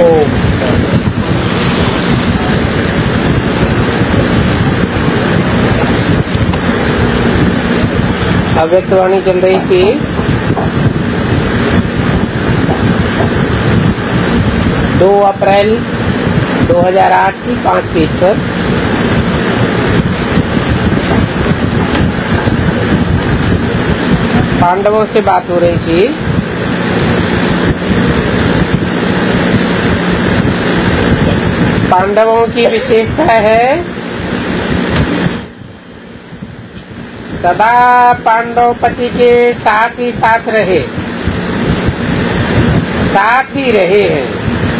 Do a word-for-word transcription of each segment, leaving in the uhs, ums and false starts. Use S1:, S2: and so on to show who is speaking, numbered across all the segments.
S1: अव्यक्तवाणी चल रही थी। दो अप्रैल दो हज़ार आठ की पांच पेज पर पांडवों से बात हो रही थी। पांडवों की विशेषता है सदा पांडवपति के साथ ही साथ रहे, साथ ही रहे हैं।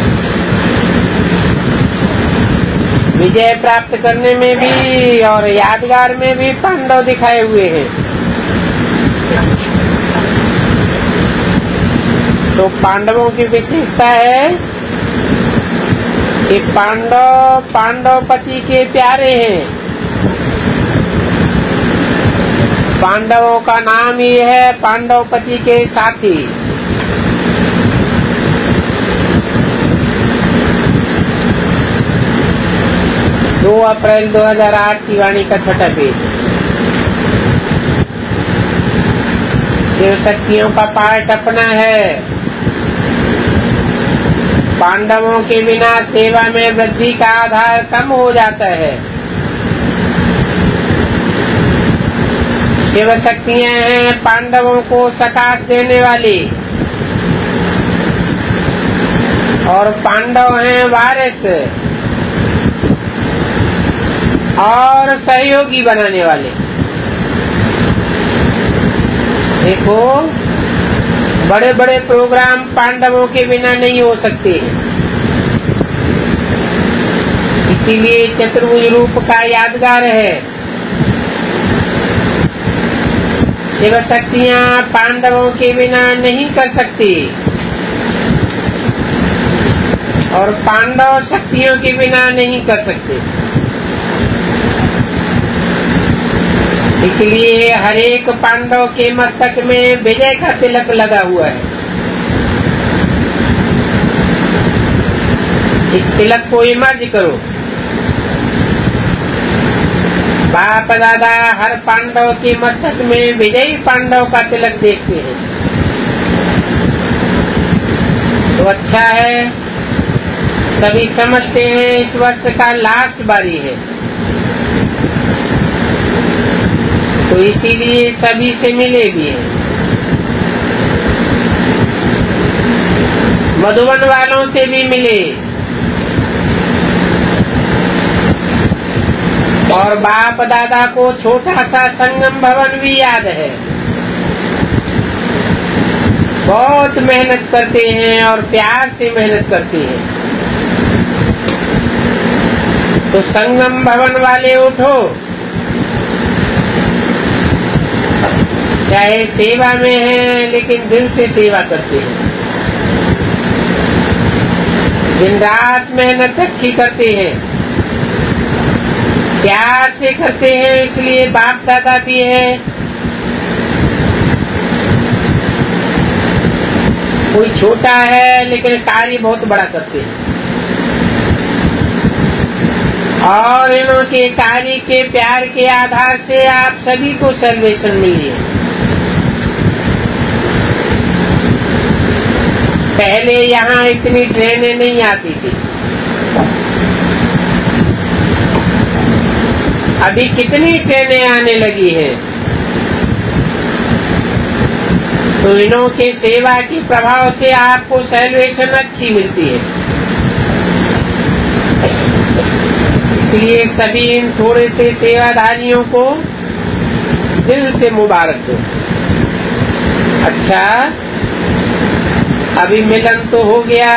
S1: विजय प्राप्त करने में भी और यादगार में भी पांडव दिखाए हुए हैं। तो पांडवों की विशेषता है कि पांडव पांडवपति के प्यारे हैं। पांडवों का नाम ही है पांडवपति के साथी। दो अप्रैल दो हज़ार आठ की वाणी का छठा पेज। शिव शक्तियों का पाठ अपना है। पांडवों के बिना सेवा में वृद्धि का आधार कम हो जाता है। शिव शक्तियां हैं पांडवों को सकाश देने वाली और पांडव हैं वारिस और सहयोगी बनाने वाले। देखो, बड़े बड़े प्रोग्राम पांडवों के बिना नहीं हो सकते। इसीलिए चतुर्भुज रूप का यादगार है। शिव शक्तियां पांडवों के बिना नहीं कर सकती और पांडव शक्तियों के बिना नहीं कर सकते। इसलिए हरेक पांडव के मस्तक में विजय का तिलक लगा हुआ है। इस तिलक को इमर्ज करो। बाप दादा हर पांडव के मस्तक में विजयी पांडव का तिलक देखते हैं। तो अच्छा है, सभी समझते हैं इस वर्ष का लास्ट बारी है, तो इसीलिए सभी से मिले भी हैं। मधुबन वालों से भी मिले और बाप दादा को छोटा सा संगम भवन भी याद है। बहुत मेहनत करते हैं और प्यार से मेहनत करते हैं। तो संगम भवन वाले उठो, चाहे सेवा में हैं लेकिन दिल से सेवा करते हैं। दिन रात मेहनत अच्छी करते हैं, प्यार से करते हैं, इसलिए बाप दादा भी है। कोई छोटा है लेकिन कार्य बहुत बड़ा करते हैं और इन्हों के कार्य के प्यार के आधार से आप सभी को सैल्वेशन मिली है। पहले यहाँ इतनी ट्रेनें नहीं आती थी, अभी कितनी ट्रेनें आने लगी हैं। तो इन्हों के सेवा के प्रभाव से आपको सैल्वेशन अच्छी मिलती है। इसलिए सभी इन थोड़े से सेवाधारियों को दिल से मुबारक दो। अच्छा, अभी मिलन तो हो गया,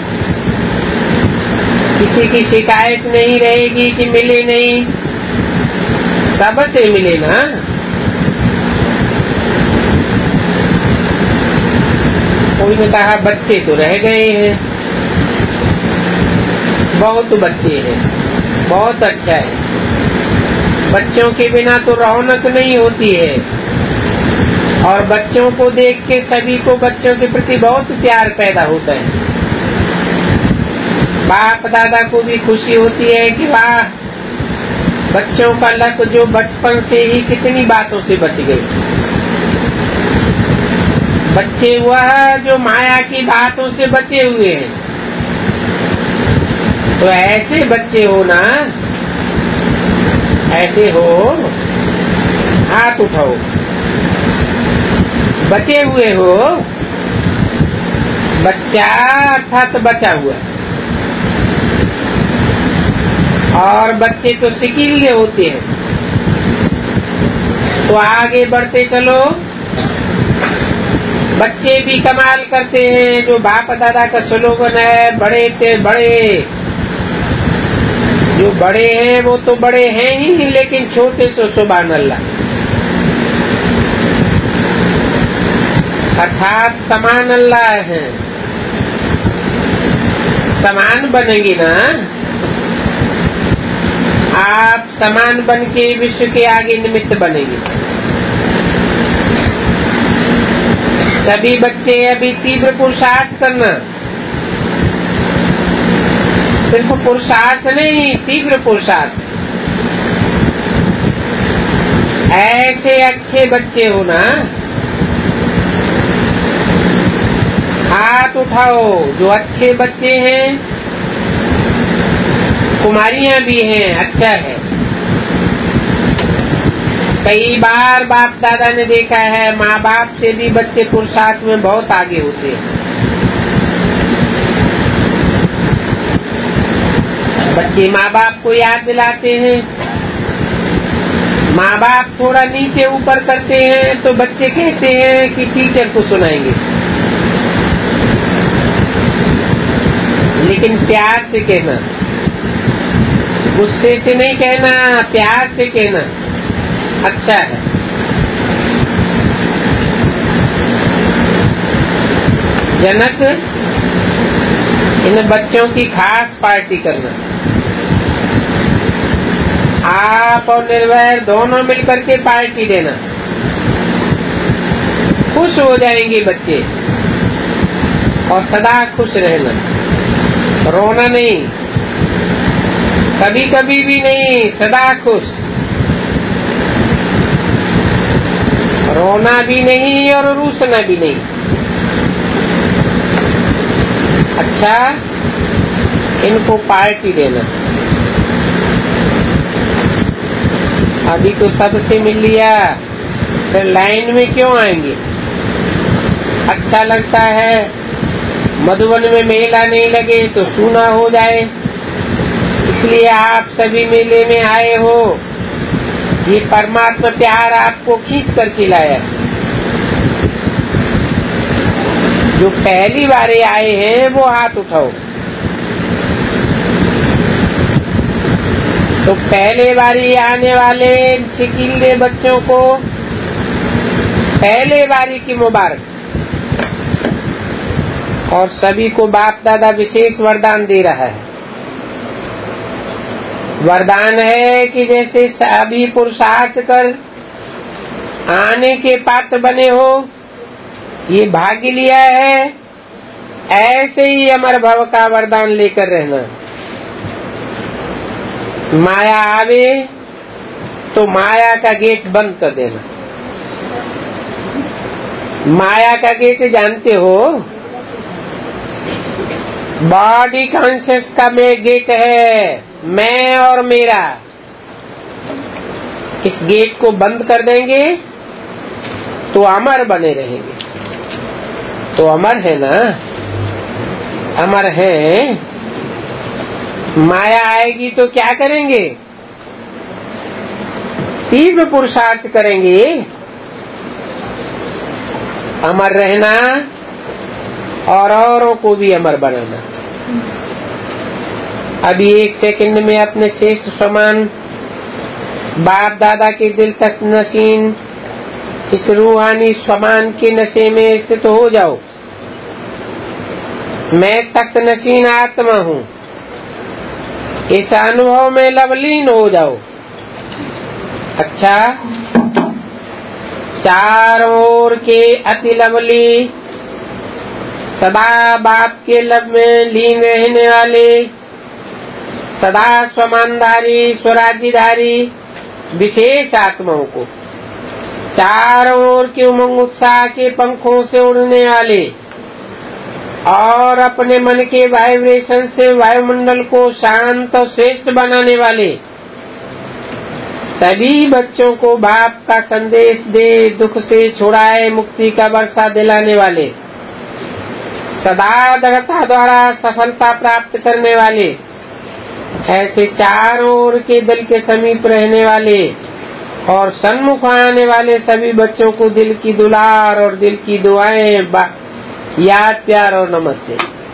S1: किसी की शिकायत नहीं रहेगी कि मिले नहीं, सबसे मिले ना। कोई ने कहा बच्चे तो रह गए हैं, बहुत बच्चे हैं, बहुत अच्छा है। बच्चों के बिना तो रौनक नहीं होती है और बच्चों को देख के सभी को बच्चों के प्रति बहुत प्यार पैदा होता है। बाप दादा को भी खुशी होती है कि वाह, बच्चों का लक जो बचपन से ही कितनी बातों से बच गए। बच्चे वह जो माया की बातों से बचे हुए हैं। तो ऐसे बच्चे हो ना, ऐसे हो, हाथ उठाओ। बचे हुए हो, बच्चा अर्थात बचा हुआ, और बच्चे तो सिकीले होते हैं। तो आगे बढ़ते चलो। बच्चे भी कमाल करते हैं, जो बाप दादा का स्लोगन है, बड़े ते बड़े। जो बड़े हैं वो तो बड़े हैं ही, लेकिन छोटे सो सुभान अल्लाह, अर्थात समान अल्लाह है। समान बनेंगे ना आप, समान बन के विश्व के आगे निमित्त बनेंगे। सभी बच्चे अभी तीव्र पुरुषार्थ करना, सिर्फ पुरुषार्थ नहीं, तीव्र पुरुषार्थ। ऐसे अच्छे बच्चे हो ना, हाथ उठाओ जो अच्छे बच्चे हैं। कुमारियां भी हैं, अच्छा है। कई बार बाप दादा ने देखा है, माँ बाप से भी बच्चे पुरुषार्थ में बहुत आगे होते हैं। बच्चे माँ बाप को याद दिलाते हैं, माँ बाप थोड़ा नीचे ऊपर करते हैं तो बच्चे कहते हैं कि टीचर को सुनाएंगे। लेकिन प्यार से कहना, गुस्से से नहीं कहना, प्यार से कहना अच्छा है। जनक इन बच्चों की खास पार्टी करना, आप और निर्वैर दोनों मिलकर के पार्टी देना। खुश हो जाएंगे बच्चे, और सदा खुश रहना, रोना नहीं, कभी कभी भी नहीं, सदा खुश। रोना भी नहीं और रूसना भी नहीं। अच्छा, इनको पार्टी देना। अभी तो सबसे मिल लिया, फिर लाइन में क्यों आएंगे? अच्छा लगता है, मधुबन में मेला नहीं लगे तो सूना हो जाए, इसलिए आप सभी मेले में आए हो। ये परमात्मा प्यार आपको खींच करके लाया। जो पहली बार आए हैं वो हाथ उठाओ। तो पहले बारी आने वाले शिकीले बच्चों को पहले बारी की मुबारक। और सभी को बाप दादा विशेष वरदान दे रहा है। वरदान है कि जैसे सभी पुरुषार्थ कर आने के पात्र बने हो, ये भाग्य लिया है, ऐसे ही अमर भव का वरदान लेकर रहना। माया आवे तो माया का गेट बंद कर देना। माया का गेट जानते हो, बॉडी कॉन्शियस का में गेट है, मैं और मेरा। इस गेट को बंद कर देंगे तो अमर बने रहेंगे। तो अमर है ना, अमर है। माया आएगी तो क्या करेंगे? तीव्र पुरुषार्थ करेंगे, अमर रहना और औरों को भी अमर बनाना। अभी एक सेकंड में अपने श्रेष्ठ समान बाप दादा के दिल तक नसीन इस रूहानी समान के नशे में स्थित हो जाओ। मैं तख्त नसीन आत्मा हूँ, इस अनुभव में लवलीन हो जाओ। अच्छा, चारों ओर के अति लवली सदा बाप के लब में लीन रहने वाले, सदा स्वमानधारी स्वराज्यधारी विशेष आत्माओं को, चारों ओर के उमंग उत्साह के पंखों से उड़ने वाले और अपने मन के वाइब्रेशन से वायुमंडल को शांत और श्रेष्ठ बनाने वाले सभी बच्चों को बाप का संदेश दे दुख से छुड़ाए मुक्ति का वर्षा दिलाने वाले, सदा दृढ़ता द्वारा सफलता प्राप्त करने वाले, ऐसे चारों ओर के दिल के समीप रहने वाले और सन्मुख आने वाले सभी बच्चों को दिल की दुलार और दिल की दुआएं, याद प्यार और नमस्ते।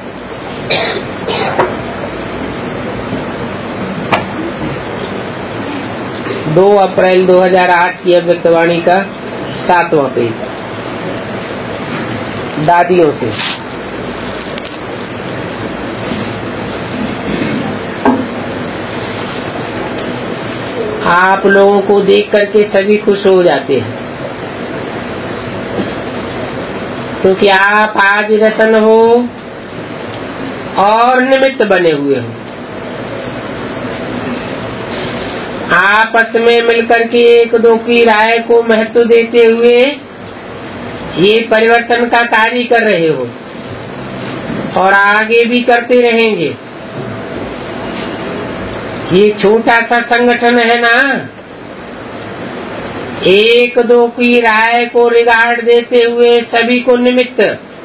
S1: दो अप्रैल दो हज़ार आठ की अव्यक्तवाणी का सातवां पेज, दादियों से। आप लोगों को देख करके सभी खुश हो जाते हैं, क्योंकि आप आज रतन हो और निमित्त बने हुए हो। आपस में मिलकर के एक दो की राय को महत्व देते हुए ये परिवर्तन का कार्य कर रहे हो और आगे भी करते रहेंगे। ये छोटा सा संगठन है ना, एक दो की राय को रिगार्ड देते हुए सभी को निमित्त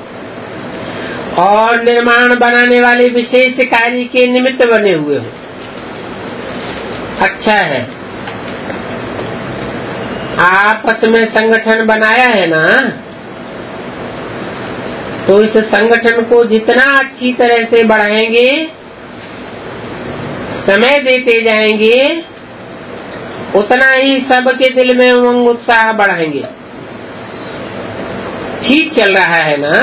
S1: और निर्माण बनाने वाले विशेष कार्य के निमित्त बने हुए हो। अच्छा है, आपस में संगठन बनाया है ना, तो इस संगठन को जितना अच्छी तरह से बढ़ाएंगे, समय देते जाएंगे, उतना ही सबके दिल में उमंग उत्साह बढ़ाएंगे। ठीक चल रहा है ना,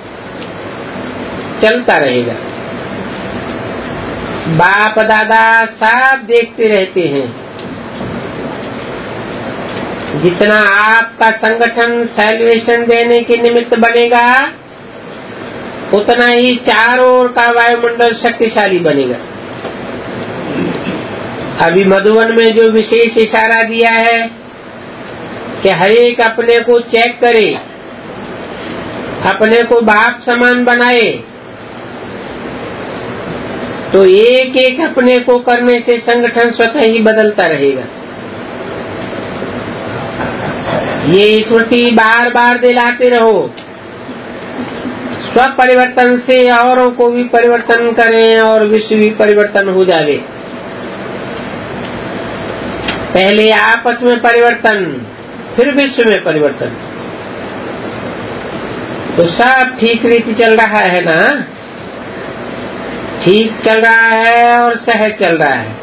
S1: चलता रहेगा। बाप दादा सब देखते रहते हैं। जितना आपका संगठन सैल्वेशन देने के निमित्त बनेगा, उतना ही चारों ओर का वायुमंडल शक्तिशाली बनेगा। अभी मधुबन में जो विशेष इशारा दिया है कि हर एक अपने को चेक करे, अपने को बाप समान बनाए, तो एक एक अपने को करने से संगठन स्वतः ही बदलता रहेगा। ये स्मृति बार बार दिलाते रहो। स्व परिवर्तन से औरों को भी परिवर्तन करें और विश्व भी परिवर्तन हो जावे। पहले आपस में परिवर्तन, फिर विश्व में परिवर्तन। तो सब ठीक रीति चल रहा है ना, ठीक चल रहा है और सहज चल रहा है।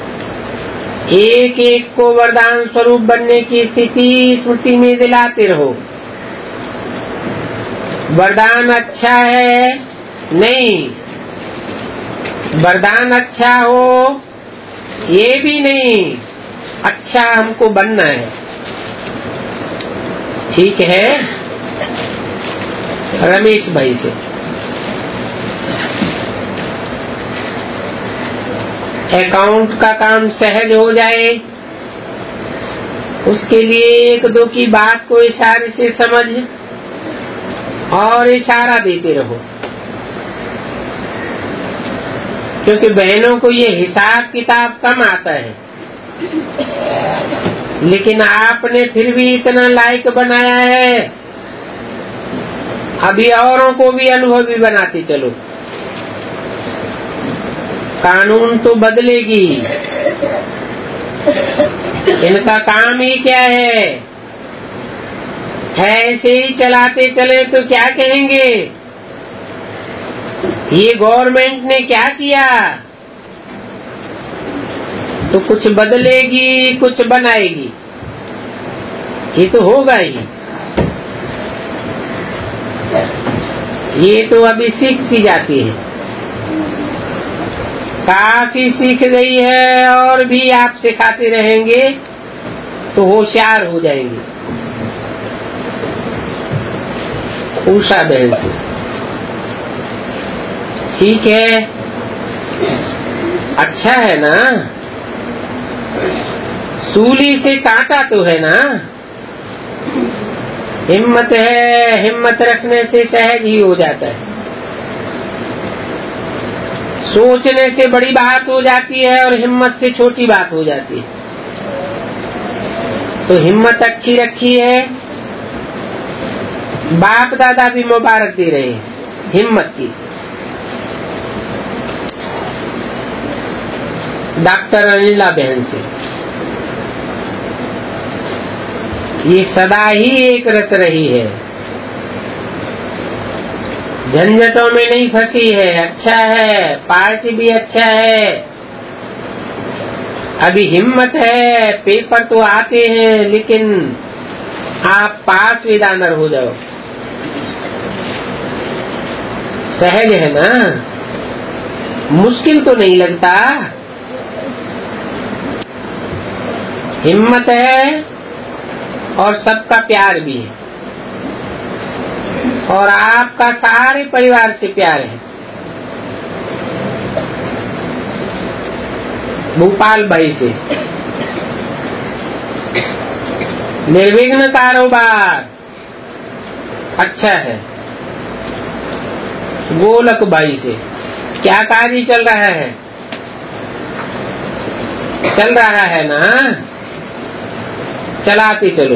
S1: एक एक को वरदान स्वरूप बनने की स्थिति स्मृति में दिलाते रहो। वरदान अच्छा है नहीं, वरदान अच्छा हो ये भी नहीं, अच्छा हमको बनना है। ठीक है, रमेश भाई से। अकाउंट का काम सहज हो जाए, उसके लिए एक दो की बात को इशारे से समझ और इशारा देते रहो। क्योंकि बहनों को ये हिसाब किताब कम आता है, लेकिन आपने फिर भी इतना लायक बनाया है, अभी औरों को भी अनुभवी बनाते चलो। कानून तो बदलेगी, इनका काम ही क्या है, ऐसे ही चलाते चले तो क्या कहेंगे, ये गवर्नमेंट ने क्या किया। तो कुछ बदलेगी, कुछ बनाएगी, ये तो होगा ही। ये तो अभी सीखती जाती है, काफी सीख गई है और भी आप सिखाते रहेंगे तो होशियार हो जाएंगे। उषा बहन से। ठीक है, अच्छा है ना, सूली से काटा तो है ना। हिम्मत है, हिम्मत रखने से सहज ही हो जाता है। सोचने से बड़ी बात हो जाती है और हिम्मत से छोटी बात हो जाती है। तो हिम्मत अच्छी रखी है, बाप दादा भी मुबारक दे रहे हैं हिम्मत की। डॉक्टर अनिला बहन से ये सदा ही एक रस रही है, झंझटों में नहीं फंसी है। अच्छा है, पार्टी भी अच्छा है, अभी हिम्मत है, पेपर तो आते हैं, लेकिन आप पास विदानर हो जाओ। सहज है ना, मुश्किल तो नहीं लगता। हिम्मत है और सबका प्यार भी है, और आपका सारे परिवार से प्यार है। भोपाल भाई से निर्विघ्न कारोबार अच्छा है। गोलक भाई से क्या कार्य चल रहा है? चल रहा है ना, चलाते चलो।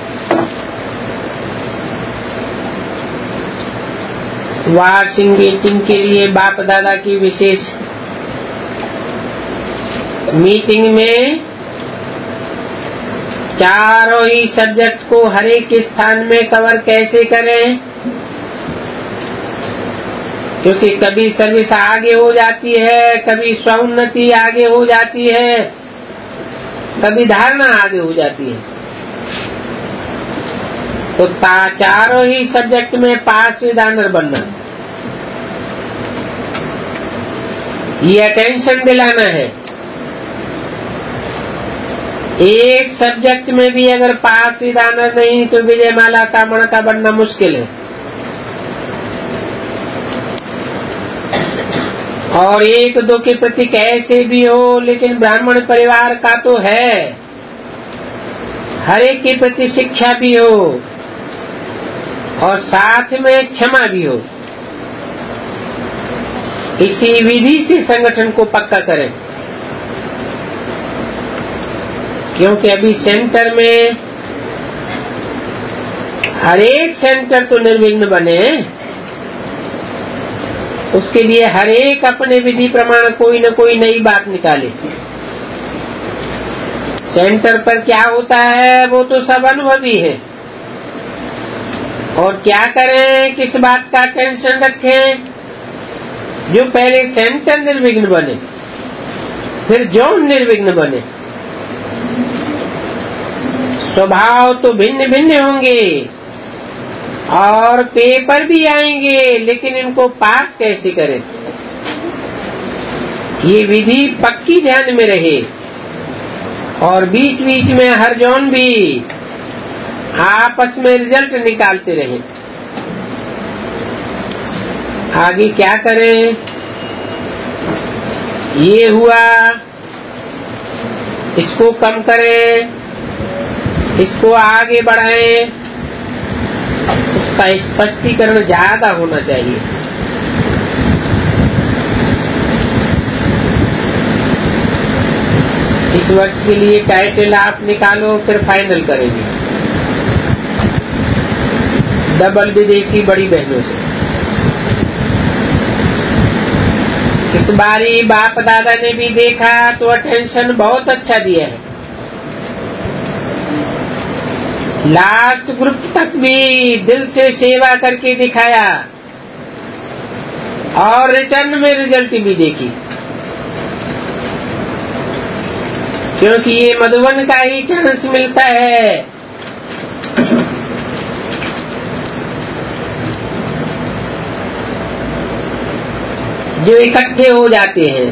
S1: वार्षिक मीटिंग के लिए बाप दादा की विशेष मीटिंग में चारों ही सब्जेक्ट को हर एक स्थान में कवर कैसे करें, क्योंकि कभी सर्विस आगे हो जाती है, कभी स्वउन्नति आगे हो जाती है, कभी धारणा आगे हो जाती है। तो चारों ही सब्जेक्ट में पास विदानर बनना, ये अटेंशन दिलाना है। एक सब्जेक्ट में भी अगर पास विदानर नहीं तो विजयमाला का मणका बनना मुश्किल है। और एक दो के प्रति कैसे भी हो, लेकिन ब्राह्मण परिवार का तो है, हर एक के प्रति शिक्षा भी हो और साथ में क्षमा भी हो। इसी विधि से संगठन को पक्का करें, क्योंकि अभी सेंटर में हर एक सेंटर तो निर्विघ्न बने, उसके लिए हर एक अपने विधि प्रमाण कोई न कोई नई बात निकाले। सेंटर पर क्या होता है वो तो सब अनुभवी है, और क्या करें, किस बात का टेंशन रखें। जो पहले सेंटर निर्विघ्न बने, फिर जोन निर्विघ्न बने। स्वभाव तो भिन्न भिन्न होंगे और पेपर भी आएंगे, लेकिन इनको पास कैसे करें, ये विधि पक्की ध्यान में रहे। और बीच बीच में हर जोन भी आपस में रिजल्ट निकालते रहे। आगे क्या करें, ये हुआ, इसको कम करें, इसको आगे बढ़ाएं, उसका स्पष्टीकरण ज्यादा होना चाहिए। इस वर्ष के लिए टाइटल आप निकालो, फिर फाइनल करेंगे डबल विदेशी बड़ी बहनों से। इस बारी बाप दादा ने भी देखा तो अटेंशन बहुत अच्छा दिया है। लास्ट ग्रुप तक भी दिल से सेवा करके दिखाया और रिटर्न में रिजल्ट भी देखी, क्योंकि ये मधुबन का ही चांस मिलता है। जो इकट्ठे हो जाते हैं,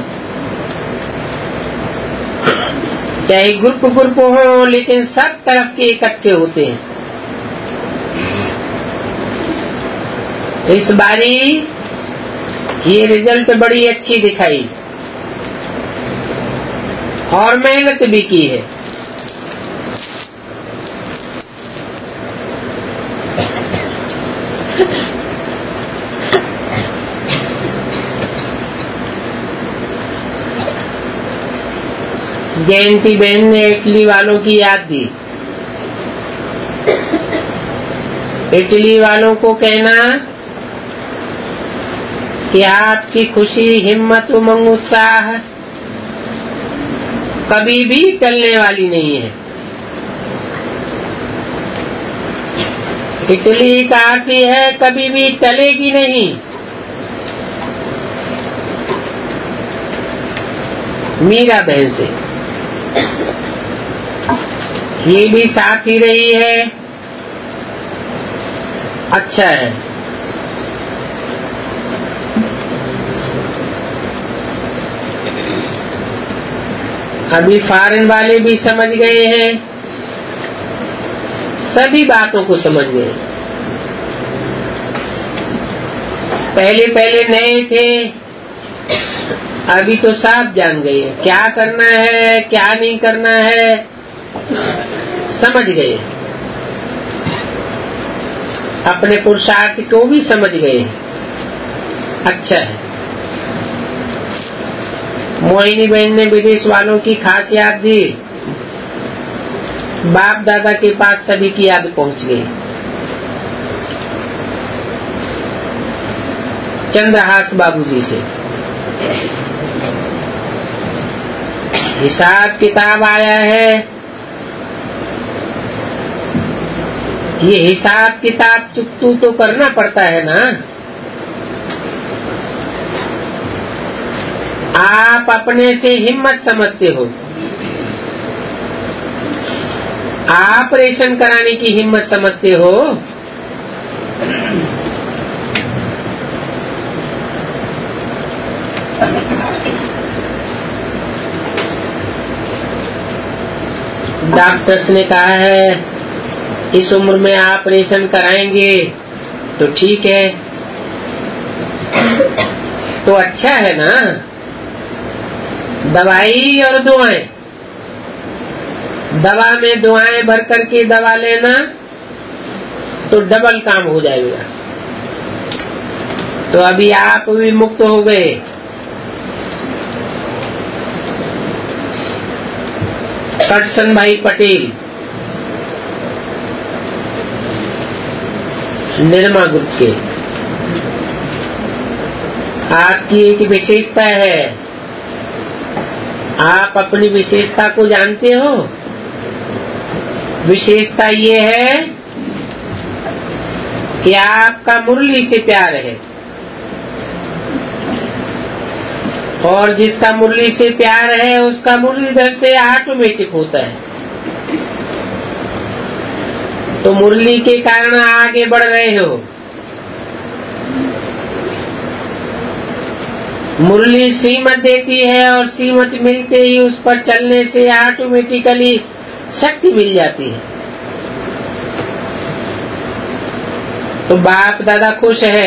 S1: चाहे ग्रुप ग्रुप हो, लेकिन सब तरफ के इकट्ठे होते हैं। इस बारी ये रिजल्ट बड़ी अच्छी दिखाई और मेहनत भी की है। जयंती बहन ने इटली वालों की याद दी। इटली वालों को कहना कि आपकी खुशी, हिम्मत, उमंग, उत्साह कभी भी टलने वाली नहीं है। इटली काफी है, कभी भी टलेगी नहीं। मीरा बहन से ये भी साथ ही रही है, अच्छा है। अभी फॉरेन वाले भी समझ गए हैं, सभी बातों को समझ गए। पहले पहले नए थे, अभी तो साफ जान गए क्या करना है क्या नहीं करना है, समझ गए। अपने पुरुषार्थ को भी समझ गए, अच्छा है। मोहिनी बहन ने विदेश वालों की खास याद दी। बाप दादा के पास सभी की याद पहुंच गई। चंद्रहास बाबूजी से हिसाब किताब आया है। ये हिसाब किताब चुकतू तो करना पड़ता है ना। आप अपने से हिम्मत समझते हो, ऑपरेशन कराने की हिम्मत समझते हो। डॉक्टर्स ने कहा है इस उम्र में ऑपरेशन कराएंगे तो ठीक है, तो अच्छा है ना। दवाई और दुआएं, दवा में दुआएं भर करके दवा लेना तो डबल काम हो जाएगा। तो अभी आप भी मुक्त हो गए। करसन भाई पटेल निर्मा ग्रुप के, आपकी एक विशेषता है, आप अपनी विशेषता को जानते हो। विशेषता ये है कि आपका मुरली से प्यार है, और जिसका मुरली से प्यार है उसका मुरलीधर से ऑटोमेटिक होता है। तो मुरली के कारण आगे बढ़ रहे हो। मुरली श्रीमत देती है और श्रीमत मिलते ही उस पर चलने से ऑटोमेटिकली शक्ति मिल जाती है। तो बाप दादा खुश है।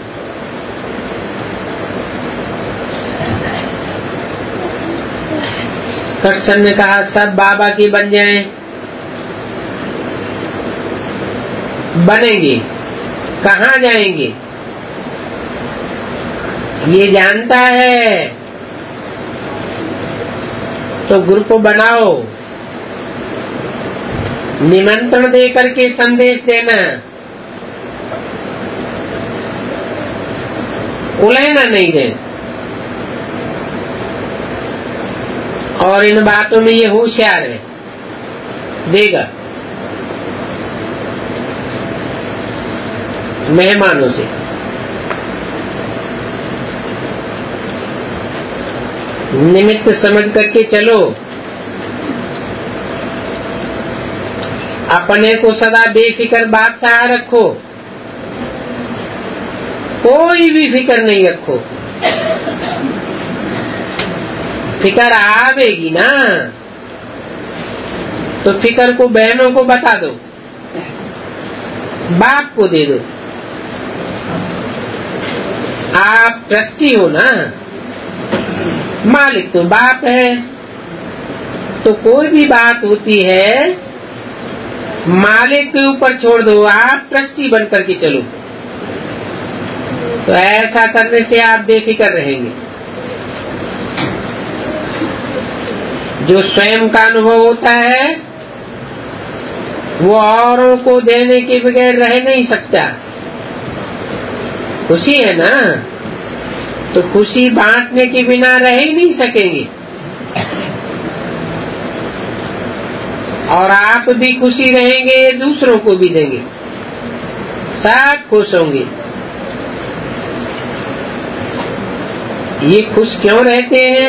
S1: कृष्ण ने कहा सब बाबा की बन जाएं। बनेंगे, कहाँ जाएंगे ये जानता है, तो ग्रुप बनाओ, निमंत्रण दे करके संदेश देना, उलझना नहीं दे। और इन बातों में ये होशियार है, देगा मेहमानों से। निमित्त समझ करके चलो, अपने को सदा बेफिक्र बादशाह रखो, कोई भी फिक्र नहीं रखो। फिक्र आवेगी ना तो फिक्र को बहनों को बता दो, बाप को दे दो, आप ट्रस्टी हो ना, मालिक तो बाप है। तो कोई भी बात होती है मालिक के ऊपर छोड़ दो, आप ट्रस्टी बन करके चलो। तो ऐसा करने से आप बेफिक्र रहेंगे। जो स्वयं का अनुभव होता है वो औरों को देने के बगैर रह नहीं सकता। खुशी है ना, तो खुशी बांटने के बिना रह ही नहीं सकेंगे। और आप भी खुशी रहेंगे, दूसरों को भी देंगे, सब खुश होंगे। ये खुश क्यों रहते हैं?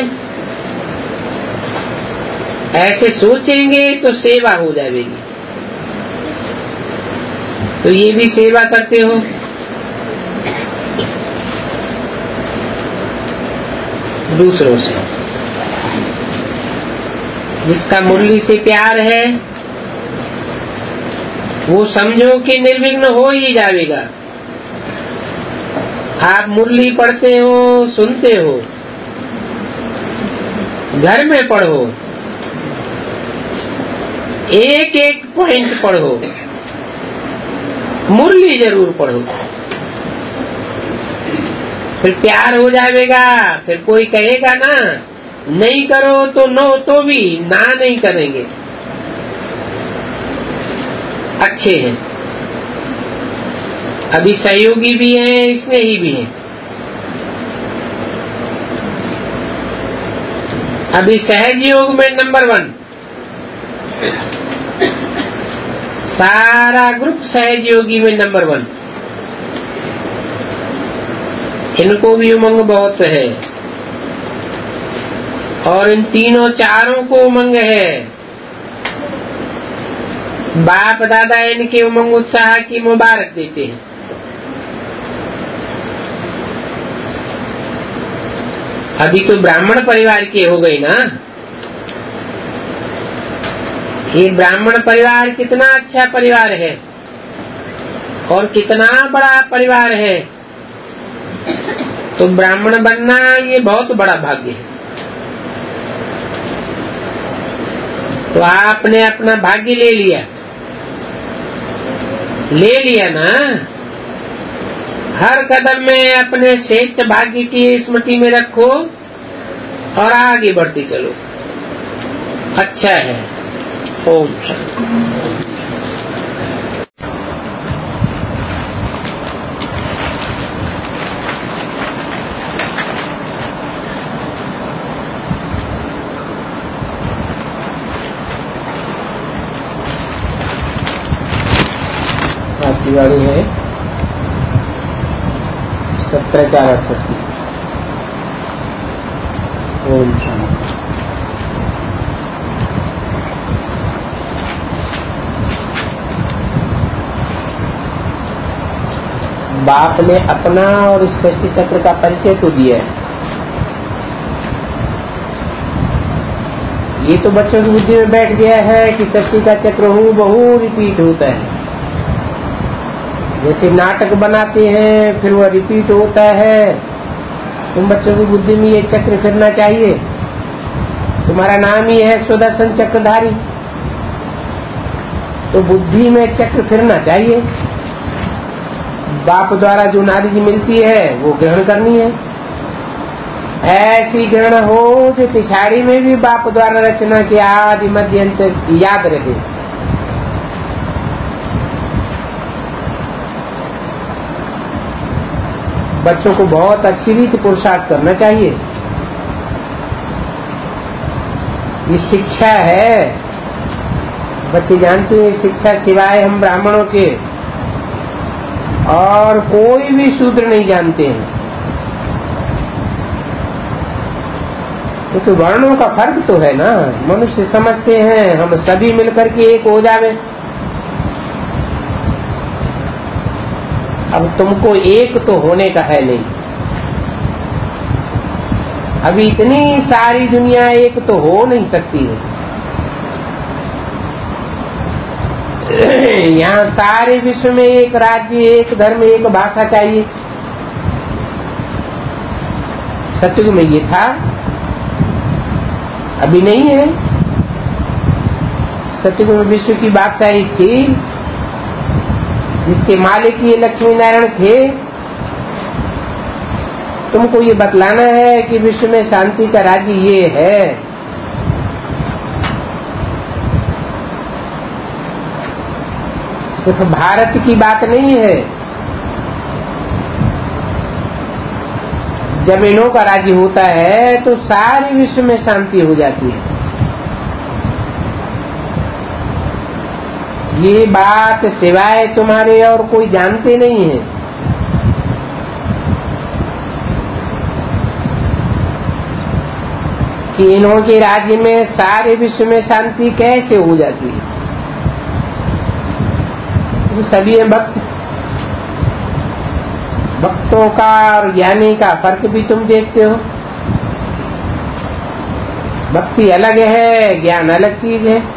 S1: ऐसे सोचेंगे तो सेवा हो जाएगी। तो ये भी सेवा करते हो। दूसरों से जिसका मुरली से प्यार है वो समझो कि निर्विघ्न हो ही जाएगा। आप मुरली पढ़ते हो, सुनते हो, घर में पढ़ो, एक एक पॉइंट पढ़ो, मुरली जरूर पढ़ो, फिर प्यार हो जाएगा। फिर कोई कहेगा ना नहीं करो तो नो, तो भी ना नहीं करेंगे। अच्छे हैं, अभी सहयोगी भी हैं, स्नेही भी हैं। अभी सहज योग में नंबर वन, सारा ग्रुप सहज योगी में नंबर वन। इनको भी उमंग बहुत है और इन तीनों चारों को उमंग है। बाप दादा इनके उमंग उत्साह की मुबारक देते हैं। अभी तो ब्राह्मण परिवार के हो गए ना। ये ब्राह्मण परिवार कितना अच्छा परिवार है और कितना बड़ा परिवार है। तो ब्राह्मण बनना ये बहुत बड़ा भाग्य है। तो आपने अपना भाग्य ले लिया, ले लिया ना। हर कदम में अपने श्रेष्ठ भाग्य की स्मृति में रखो और आगे बढ़ते चलो। अच्छा है। ओम वाणी है सत्रह चार अड़सठ की। ओम शांति। बाप ने अपना और इस सृष्टि चक्र का परिचय तो दिया है। ये तो बच्चों की बुद्धि में बैठ गया है कि सृष्टि का चक्र हूँ बहु रिपीट होता है। जैसे नाटक बनाते हैं फिर वह रिपीट होता है। तुम बच्चों की बुद्धि में ये चक्र फिरना चाहिए। तुम्हारा नाम ही है सुदर्शन चक्रधारी, तो बुद्धि में चक्र फिरना चाहिए। बाप द्वारा जो नॉलेज मिलती है वो ग्रहण करनी है। ऐसी ग्रहण हो जो पिछाड़ी में भी बाप द्वारा रचना के आदि मध्य अंत याद रहे। बच्चों को बहुत अच्छी रीति पुरुषार्थ करना चाहिए। ये शिक्षा है। बच्चे जानते हैं शिक्षा सिवाय हम ब्राह्मणों के और कोई भी शूद्र नहीं जानते हैं। क्योंकि तो वर्णों का फर्क तो है ना। मनुष्य समझते हैं हम सभी मिलकर के एक हो जावे। अब तुमको एक तो होने का है नहीं। अभी इतनी सारी दुनिया एक तो हो नहीं सकती है। यहाँ सारे विश्व में एक राज्य, एक धर्म, एक भाषा चाहिए। सतयुग में ये था, अभी नहीं है। सतयुग में विश्व की बादशाही थी, जिसके मालिक ये लक्ष्मी नारायण थे। तुमको ये बतलाना है कि विश्व में शांति का राज्य ये है। सिर्फ भारत की बात नहीं है। जब इन्हों का राज्य होता है तो सारे विश्व में शांति हो जाती है। ये बात सिवाय तुम्हारे और कोई जानते नहीं है। कि इन्हों के राज्य में सारे विश्व में शांति कैसे हो जाती है। वो सभी हैं भक्त। भक्तों का और ज्ञानी का फर्क भी तुम देखते हो। भक्ति अलग है, ज्ञान अलग चीज है।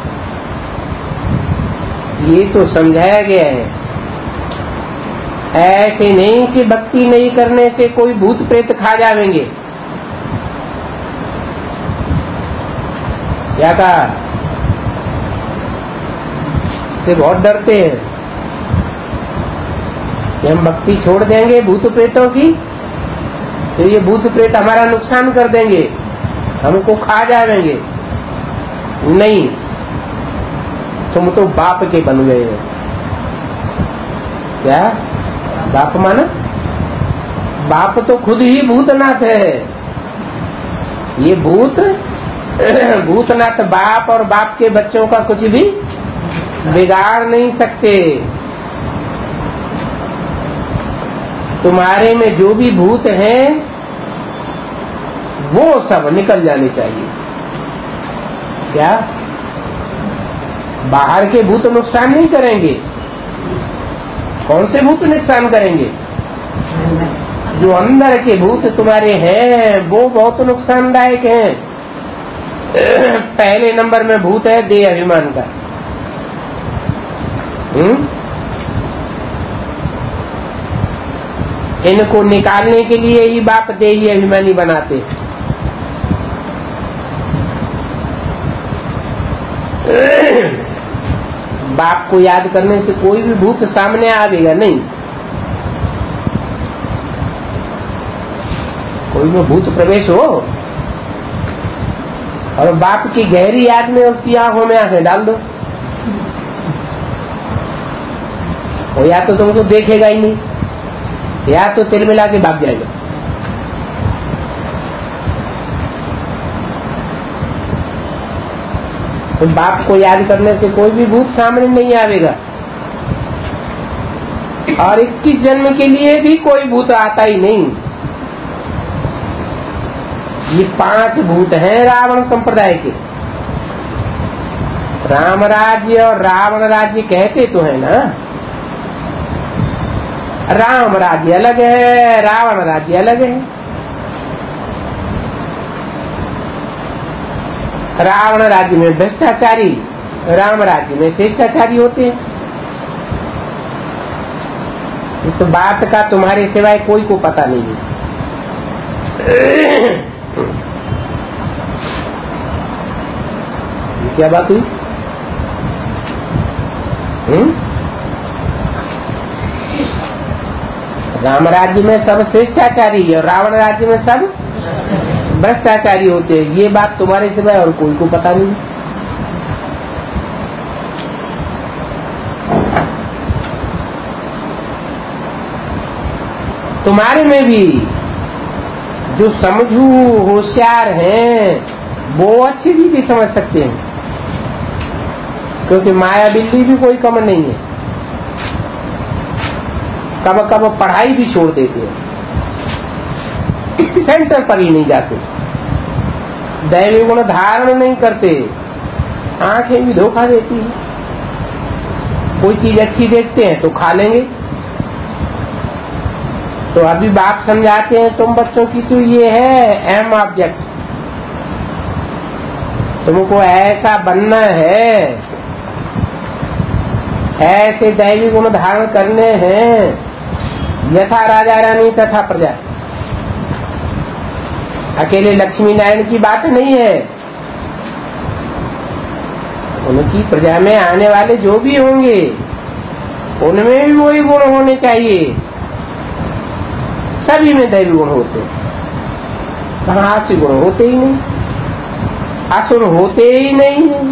S1: ये तो समझाया गया है। ऐसे नहीं कि भक्ति नहीं करने से कोई भूत प्रेत खा जाएंगे। क्या कहा? से बहुत डरते हैं कि हम भक्ति छोड़ देंगे भूत प्रेतों की तो ये भूत प्रेत हमारा नुकसान कर देंगे, हमको खा जाएंगे। नहीं, तुम तो बाप के बन गए हो। क्या बाप माना? बाप तो खुद ही भूतनाथ है। ये भूत भूतनाथ बाप और बाप के बच्चों का कुछ भी बिगाड़ नहीं सकते। तुम्हारे में जो भी भूत हैं वो सब निकल जाने चाहिए। क्या बाहर के भूत नुकसान नहीं करेंगे? कौन से भूत नुकसान करेंगे? जो अंदर के भूत तुम्हारे हैं वो बहुत नुकसानदायक हैं। पहले नंबर में भूत है देह अभिमान का। हुँ? इनको निकालने के लिए ही बाप देही अभिमानी बनाते हैं। बाप को याद करने से कोई भी भूत सामने आवेगा नहीं। कोई में भूत प्रवेश हो और बाप की गहरी याद में उसकी आंखों में आंखें डाल दो, वो या तो तुमको देखेगा ही नहीं या तो तिल मिला के भाग जाएगा। तो बाप को याद करने से कोई भी भूत सामने नहीं आवेगा। और इक्कीस जन्म के लिए भी कोई भूत आता ही नहीं। ये पांच भूत हैं रावण संप्रदाय के। राम राज्य और रावण राज्य कहते तो है ना। राम राज्य अलग है, रावण राज्य अलग है। रावण राज्य में भ्रष्टाचारी, राम राज्य में शिष्टाचारी होते हैं। इस बात का तुम्हारे सिवाय कोई को पता नहीं है। क्या बात हुई? हम्म? राम राज्य में सब शिष्टाचारी और रावण राज्य में सब भ्रष्टाचारी होते हैं। ये बात तुम्हारे सिवाय और कोई को पता नहीं। तुम्हारे में भी जो समझू होशियार हैं वो अच्छी भी समझ सकते हैं, क्योंकि माया बिल्ली भी कोई कम नहीं है। कब कब पढ़ाई भी छोड़ देते हैं, सेंटर पर ही नहीं जाते, दैवी गुण धारण नहीं करते, आंखें भी धोखा देती हैं। कोई चीज अच्छी देखते हैं तो खा लेंगे। तो अभी बाप समझाते हैं तुम बच्चों की तो ये है एम ऑब्जेक्ट, तुमको ऐसा बनना है, ऐसे दैवी गुण धारण करने हैं, यथा राजा रानी तथा प्रजा। अकेले लक्ष्मी नारायण की बात नहीं है, उनकी प्रजा में आने वाले जो भी होंगे उनमें भी वही गुण होने चाहिए। सभी में दैवी गुण होते, कहाँ आसुरी गुण होते ही नहीं, असुर होते ही नहीं है।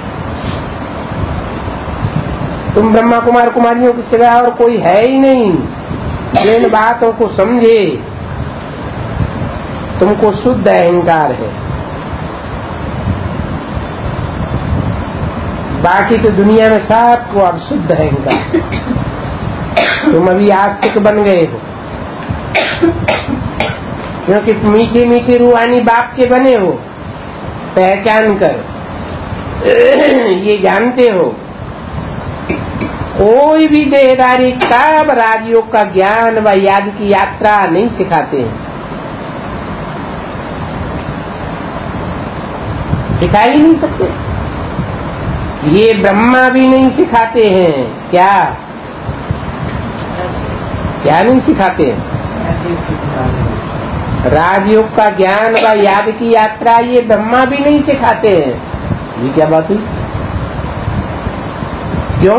S1: तुम ब्रह्मा कुमार कुमारियों के सिवा और कोई है ही नहीं जो इन बातों को समझे। तुमको शुद्ध अहंकार है, बाकी तो दुनिया में सबको अब शुद्ध अहंकार। तुम अभी आस्तिक बन गए हो क्योंकि मीठे मीठे रूहानी बाप के बने हो, पहचान कर ये जानते हो कोई भी देहदारी कब राजयोग का ज्ञान व याद की यात्रा नहीं सिखाते हैं, सिखा ही नहीं सकते। ये ब्रह्मा भी नहीं सिखाते हैं। क्या क्या नहीं सिखाते हैं? राजयोग का ज्ञान व याद की यात्रा ये ब्रह्मा भी नहीं सिखाते हैं। ये क्या बात हुई? क्यों?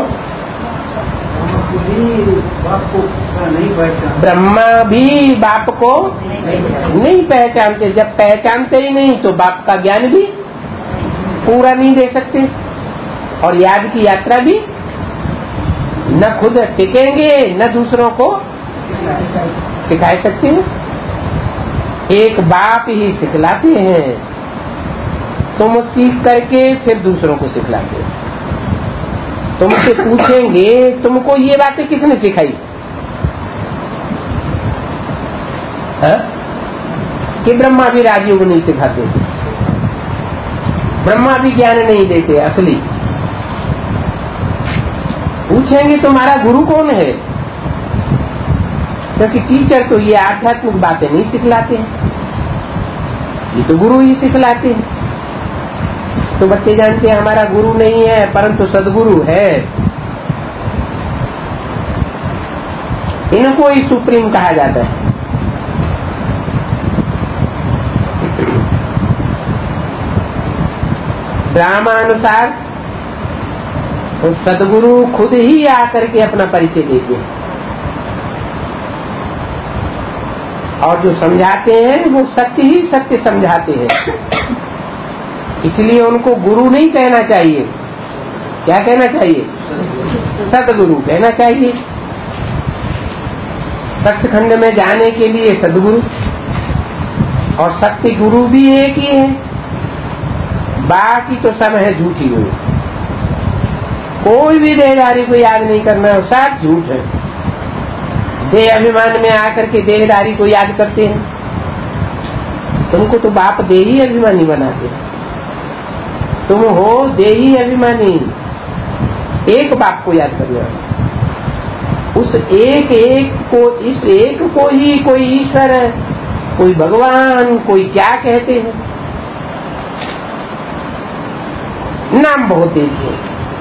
S1: ब्रह्मा भी बाप को नहीं पहचानते। जब पहचानते ही नहीं तो बाप का ज्ञान भी पूरा नहीं दे सकते और याद की यात्रा भी न खुद टिकेंगे न दूसरों को सिखा सकते हैं। एक बाप ही सिखलाते हैं, तुम सीख करके फिर दूसरों को सिखलाते हो। तुमसे पूछेंगे तुमको ये बातें किसने सिखाई है? कि ब्रह्मा भी राजयोग नहीं सिखाते, ब्रह्मा भी ज्ञान नहीं देते असली। पूछेंगे तुम्हारा गुरु कौन है? क्योंकि टीचर तो ये आध्यात्मिक बातें नहीं सिखलाते हैं, ये तो गुरु ही सिखलाते हैं। तो बच्चे जानते हैं हमारा गुरु नहीं है परंतु सदगुरु है। इनको ही सुप्रीम कहा जाता है। ड्रामानुसार तो सदगुरु खुद ही आकर के अपना परिचय देते हैं और जो समझाते हैं वो सत्य ही सत्य समझाते हैं। इसलिए उनको गुरु नहीं कहना चाहिए। क्या कहना चाहिए? सदगुरु कहना चाहिए। सचखंड में जाने के लिए सदगुरु और सत्य गुरु भी एक ही है, बाकी तो सब है झूठी गुरु। कोई भी देहधारी को याद नहीं करना है, सब झूठ है। देह अभिमान में आकर के देहधारी को याद करते हैं। तुमको तो बाप देही अभिमानी बनाते हैं। तुम हो देही अभिमानी, एक बाप को याद करना, उस एक एक को, इस एक को ही कोई ईश्वर है, कोई भगवान, कोई क्या कहते हैं। नाम बहुत एक है।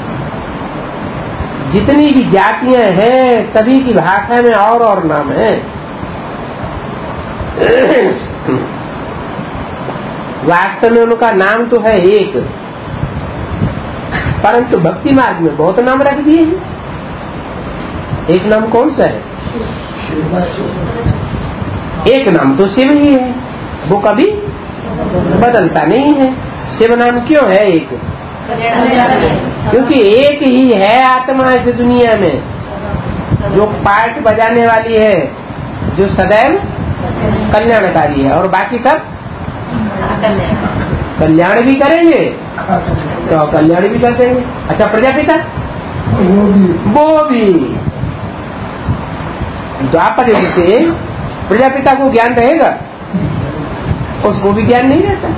S1: जितनी भी जातियां हैं सभी की भाषा में और और नाम है। वास्तव में उनका नाम तो है एक, परंतु भक्ति मार्ग में बहुत नाम रख दिए हैं। एक नाम कौन सा है? एक नाम तो शिव ही है, वो कभी बदलता नहीं है। शिव नाम क्यों है एक? क्योंकि एक ही है आत्मा इस दुनिया में जो पार्ट बजाने वाली है, जो सदैव कल्याणकारी है और बाकी सब कल्याण भी करेंगे तो कल्याण भी कर देंगे। अच्छा, प्रजापिता वो भी द्वापर युग से प्रजापिता को ज्ञान रहेगा, उसको भी ज्ञान नहीं रहता।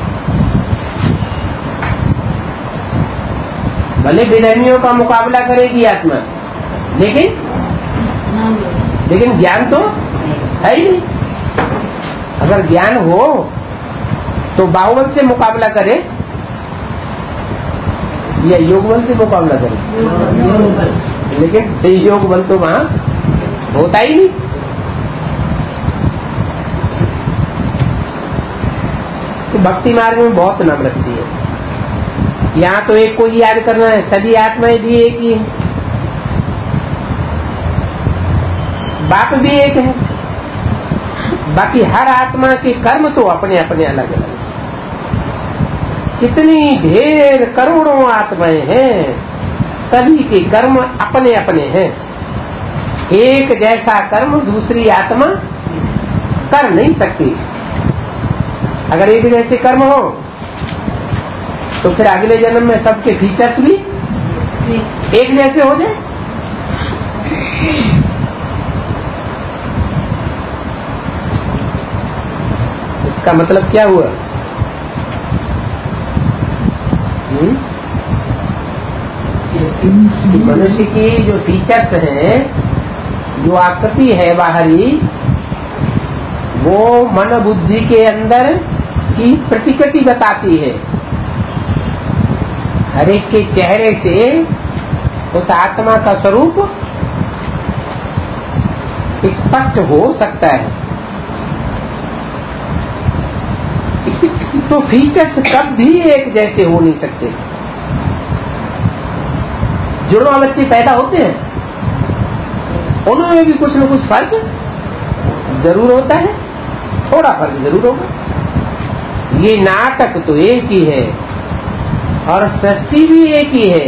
S1: भले विधर्मियों का मुकाबला करेगी आत्मा, लेकिन लेकिन ज्ञान तो है ही नहीं। अगर ज्ञान हो तो बाहुबल से मुकाबला करे या योग बल से मुकाबला करे, लेकिन योग बल तो वहां होता ही नहीं। तो भक्ति मार्ग में बहुत नाम रखती है। यहाँ तो एक को ही याद करना है, सभी आत्माएं भी एक ही है, बाप भी एक है, बाकी हर आत्मा के कर्म तो अपने अपने अलग अलग। कितनी ढेर करोड़ों आत्माएं हैं, सभी के कर्म अपने अपने हैं। एक जैसा कर्म दूसरी आत्मा कर नहीं सकती। अगर एक जैसे कर्म हो तो फिर अगले जन्म में सबके फीचर्स भी एक जैसे हो जाए। इसका मतलब क्या हुआ? कि मनुष्य की जो फीचर्स हैं, जो आकृति है बाहरी, वो मन बुद्धि के अंदर की प्रतिकृति बताती है। हर एक के चेहरे से उस आत्मा का स्वरूप स्पष्ट हो सकता है। तो फीचर्स कब भी एक जैसे हो नहीं सकते। जुड़वा बच्चे पैदा होते हैं, उनमें भी कुछ न कुछ फर्क जरूर होता है, थोड़ा फर्क जरूर होगा। ये नाटक तो एक ही है और सृष्टि भी एक ही है।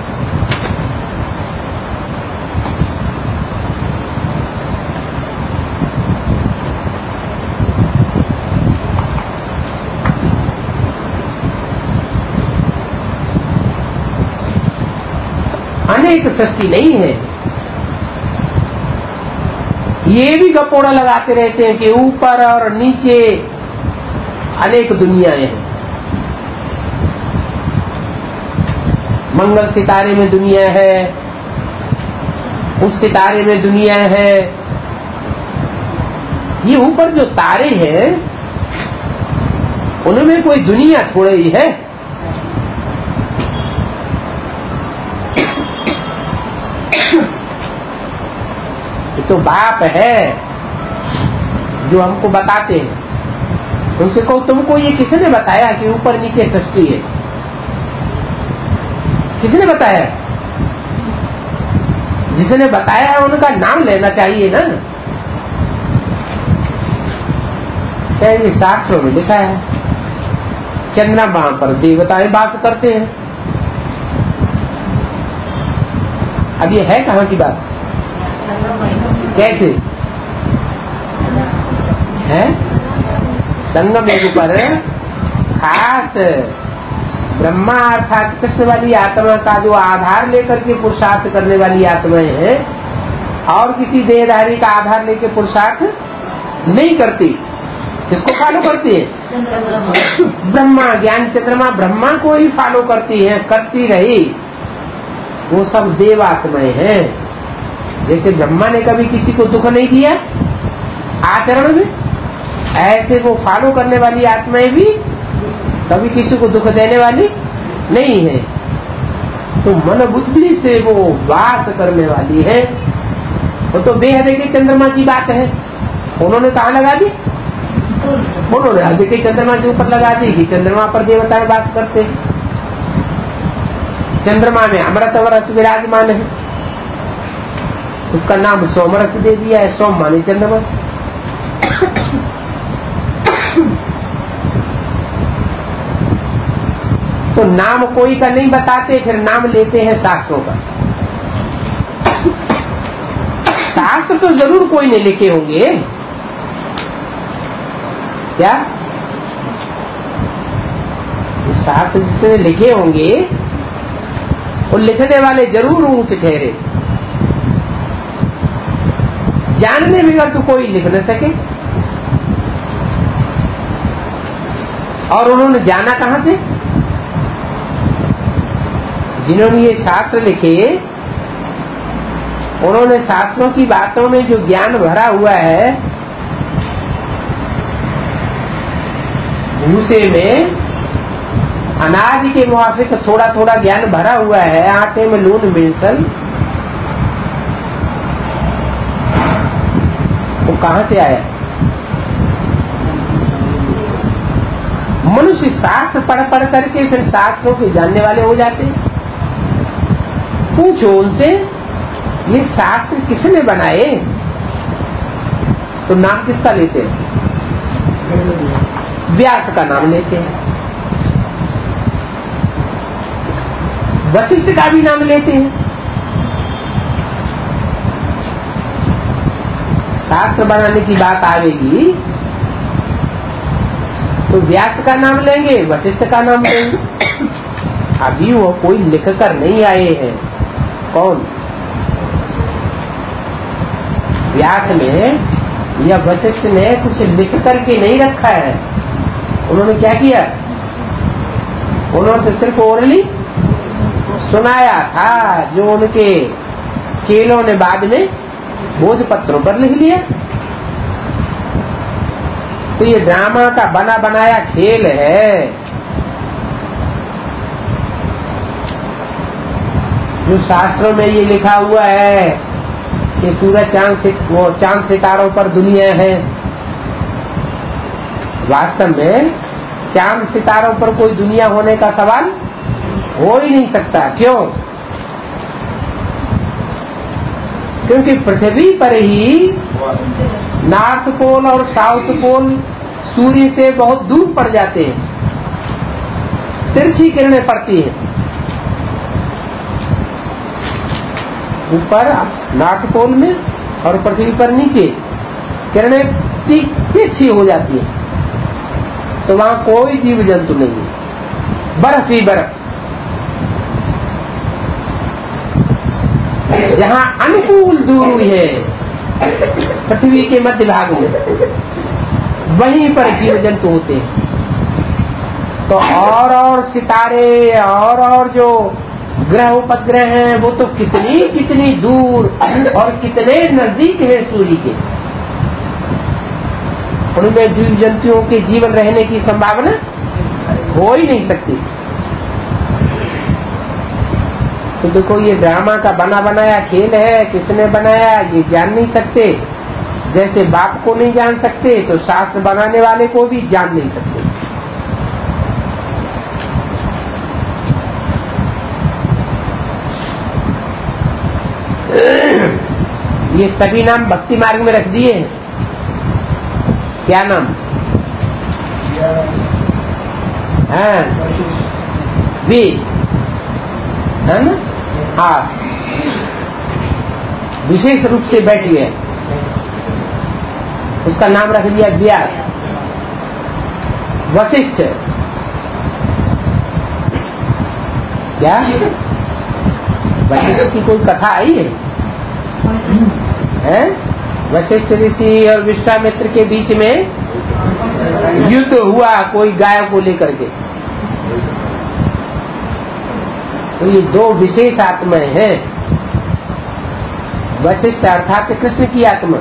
S1: अनेक सृष्टि नहीं है। ये भी गपोड़ा लगाते रहते हैं कि ऊपर और नीचे अनेक दुनियाएं हैं। मंगल सितारे में दुनिया है, उस सितारे में दुनिया है। ये ऊपर जो तारे हैं उनमें कोई दुनिया थोड़े ही है। तो बाप है जो हमको बताते हैं। उनसे कहो तुमको ये किसने बताया कि ऊपर नीचे सृष्टि है? किसने बताया? जिसने बताया है उनका नाम लेना चाहिए ना। क्या ये शास्त्रों में लिखा है? चंद्रमा पर देवताएं वास करते हैं। अब ये है कहाँ की बात? कैसे है? संगम युग पर खास ब्रह्मा अर्थात कृष्ण वाली आत्मा का जो आधार लेकर के पुरुषार्थ करने वाली आत्माएं हैं, और किसी देहधारी का आधार लेकर पुरुषार्थ नहीं करती। किसको फॉलो करती है? ब्रह्मा। ज्ञान चंद्रमा ब्रह्मा को ही फॉलो करती है, करती रही। वो सब देवात्माएं हैं। जैसे ब्रह्मा ने कभी किसी को दुख नहीं दिया आचरण में, ऐसे वो फॉलो करने वाली आत्माएं भी कभी किसी को दुख देने वाली नहीं है। तो मन बुद्धि से वो वास करने वाली है। वो तो बेहद के चंद्रमा की बात है। उन्होंने कहाँ लगा दी? उन्होंने हद के चंद्रमा के ऊपर लगा दी कि चंद्रमा पर देवताएं वास करते। चंद्रमा में अमृत रस विराजमान है, उसका नाम सोमरस दे दिया है। सोम माने चंद्रमा। तो नाम कोई का नहीं बताते, फिर नाम लेते हैं शास्त्रों का। शास्त्र तो जरूर कोई ने लिखे होंगे। क्या शास्त्र जिसने लिखे होंगे वो लिखने वाले जरूर ऊंचे ठहरे। जानने बिगड़ तो कोई लिख न सके। और उन्होंने जाना कहां से? जिन्होंने ये शास्त्र लिखे, उन्होंने शास्त्रों की बातों में जो ज्ञान भरा हुआ है, भूसे में अनाज के मुआफिक थोड़ा थोड़ा ज्ञान भरा हुआ है, आटे में लून मिसल, वो कहां से आया? मनुष्य शास्त्र पढ़ पढ़ करके फिर शास्त्रों के जानने वाले हो जाते हैं। पूछो उनसे ये शास्त्र किसने बनाए, तो नाम किसका लेते हैं? व्यास का नाम लेते हैं, वशिष्ठ का भी नाम लेते हैं। शास्त्र बनाने की बात आएगी तो व्यास का नाम लेंगे, वशिष्ठ का नाम लेंगे। अभी वो कोई लिख कर नहीं आए हैं। कौन? व्यास ने या वशिष्ठ ने कुछ लिख करके नहीं रखा है। उन्होंने क्या किया? उन्होंने तो सिर्फ ओरली सुनाया था, जो उनके चेलों ने बाद में भोजपत्रों पर लिख लिया। तो ये ड्रामा का बना बनाया खेल है। जो शास्त्रों में ये लिखा हुआ है कि सूरज चांद से वो चांद सितारों पर दुनिया है, वास्तव में चांद सितारों पर कोई दुनिया होने का सवाल हो ही नहीं सकता। क्यों? क्योंकि पृथ्वी पर ही नॉर्थ पोल और साउथ पोल सूर्य से बहुत दूर पड़ जाते हैं, तिरछी किरणें पड़ती हैं। ऊपर नॉर्थ पोल में और पृथ्वी पर नीचे किरणें तिरछी हो जाती है, तो वहां कोई जीव जंतु नहीं है, बर्फ ही बर्फ। जहां अनुकूल दूरी है पृथ्वी के मध्य भाग में, वहीं पर जीव जंतु होते हैं। तो और और सितारे और और जो ग्रह उपग्रह हैं वो तो कितनी कितनी दूर और कितने नजदीक है सूर्य के। उनमें जीव जंतुओं के जीवन रहने की संभावना हो ही नहीं सकती। तो देखो ये ड्रामा का बना बनाया खेल है। किसने बनाया ये जान नहीं सकते। जैसे बाप को नहीं जान सकते तो शास्त्र बनाने वाले को भी जान नहीं सकते। ये सभी नाम भक्ति मार्ग में रख दिए हैं। क्या नाम है? वे है ना? आस विशेष रूप से बैठी है, उसका नाम रख दिया व्यास। वशिष्ठ क्या? वशिष्ठ की कोई कथा आई है? हैं? वशिष्ठ ऋषि और विश्वामित्र के बीच में युद्ध हुआ कोई गाय को लेकर के। तो ये दो विशेष आत्माएं हैं। वशिष्ठ अर्थात कृष्ण की आत्मा,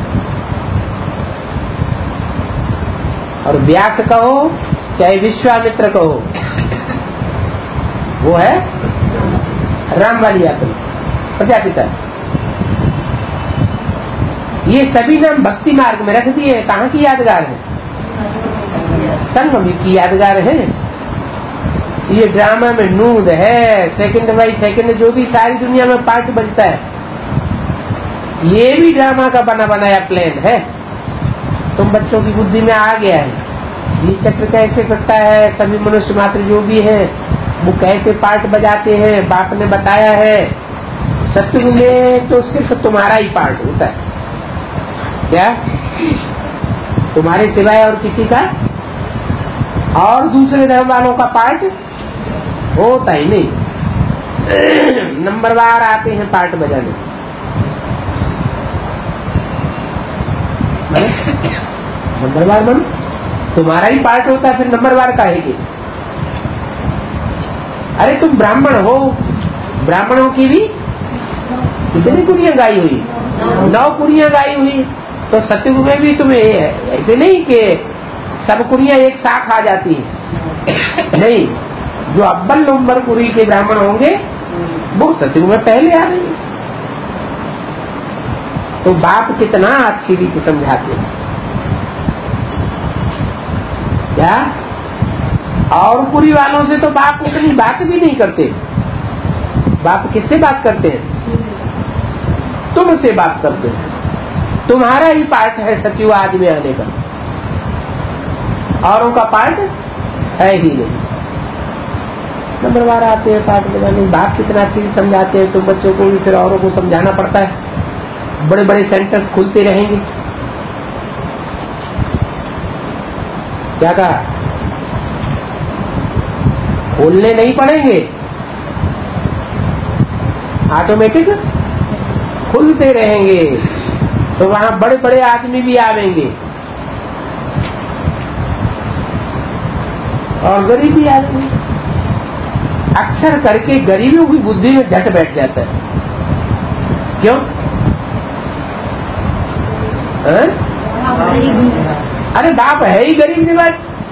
S1: और व्यास कहो चाहे विश्वामित्र कहो, वो है राम वाली आत्मा, प्रजापिता। ये सभी नाम भक्ति मार्ग में रख दिए। कहाँ की यादगार है? संगम की यादगार है। ये ड्रामा में नूद है, सेकंड बाई सेकंड जो भी सारी दुनिया में पार्ट बजता है, ये भी ड्रामा का बना बनाया प्लान है। तुम बच्चों की बुद्धि में आ गया है ये चक्र कैसे करता है, सभी मनुष्य मात्र जो भी है वो कैसे पार्ट बजाते हैं। बाप ने बताया है सत्युग में तो सिर्फ तुम्हारा ही पार्ट होता है। क्या? तुम्हारे सिवाय और किसी का, और दूसरे धर्म वालों का पार्ट होता ही नहीं। नंबरवार आते हैं पार्ट बजाने। नंबरवार बनो, तुम्हारा ही पार्ट होता है, फिर नंबरवार का है कि? अरे तुम ब्राह्मण हो, ब्राह्मणों की भी कितनी कुड़ियां गाई हुई? नौ कुड़ियां गाई हुई। तो सतयुग में भी तुम्हें ऐसे नहीं कि सब कुड़ियां एक साथ आ जाती हैं। नहीं, जो अव्वल नंबर कुड़ी के ब्राह्मण होंगे वो सतयुग में पहले आ गए। तो बाप कितना अच्छी रीति समझाते हैं। क्या और पूरी वालों से तो बाप उतनी बात भी नहीं करते। बाप किससे बात करते हैं? तुमसे बात करते हैं। तुम्हारा ही पार्ट है सतयुग आदि में आने का, औरों का पार्ट है ही नहीं। नंबर बार आते हैं पार्ट बजाने। बाप कितना अच्छी समझाते हैं, तुम बच्चों को भी फिर औरों को समझाना पड़ता है। बड़े बड़े सेंटर्स खुलते रहेंगे। क्या कहा? खोलने नहीं पड़ेंगे, ऑटोमेटिक खुलते रहेंगे। तो वहां बड़े बड़े आदमी भी आवेंगे और गरीब भी आवेंगे। अक्षर करके गरीबों की बुद्धि में झट बैठ जाता है। क्यों? है? अरे बाप है ही गरीब निवाज।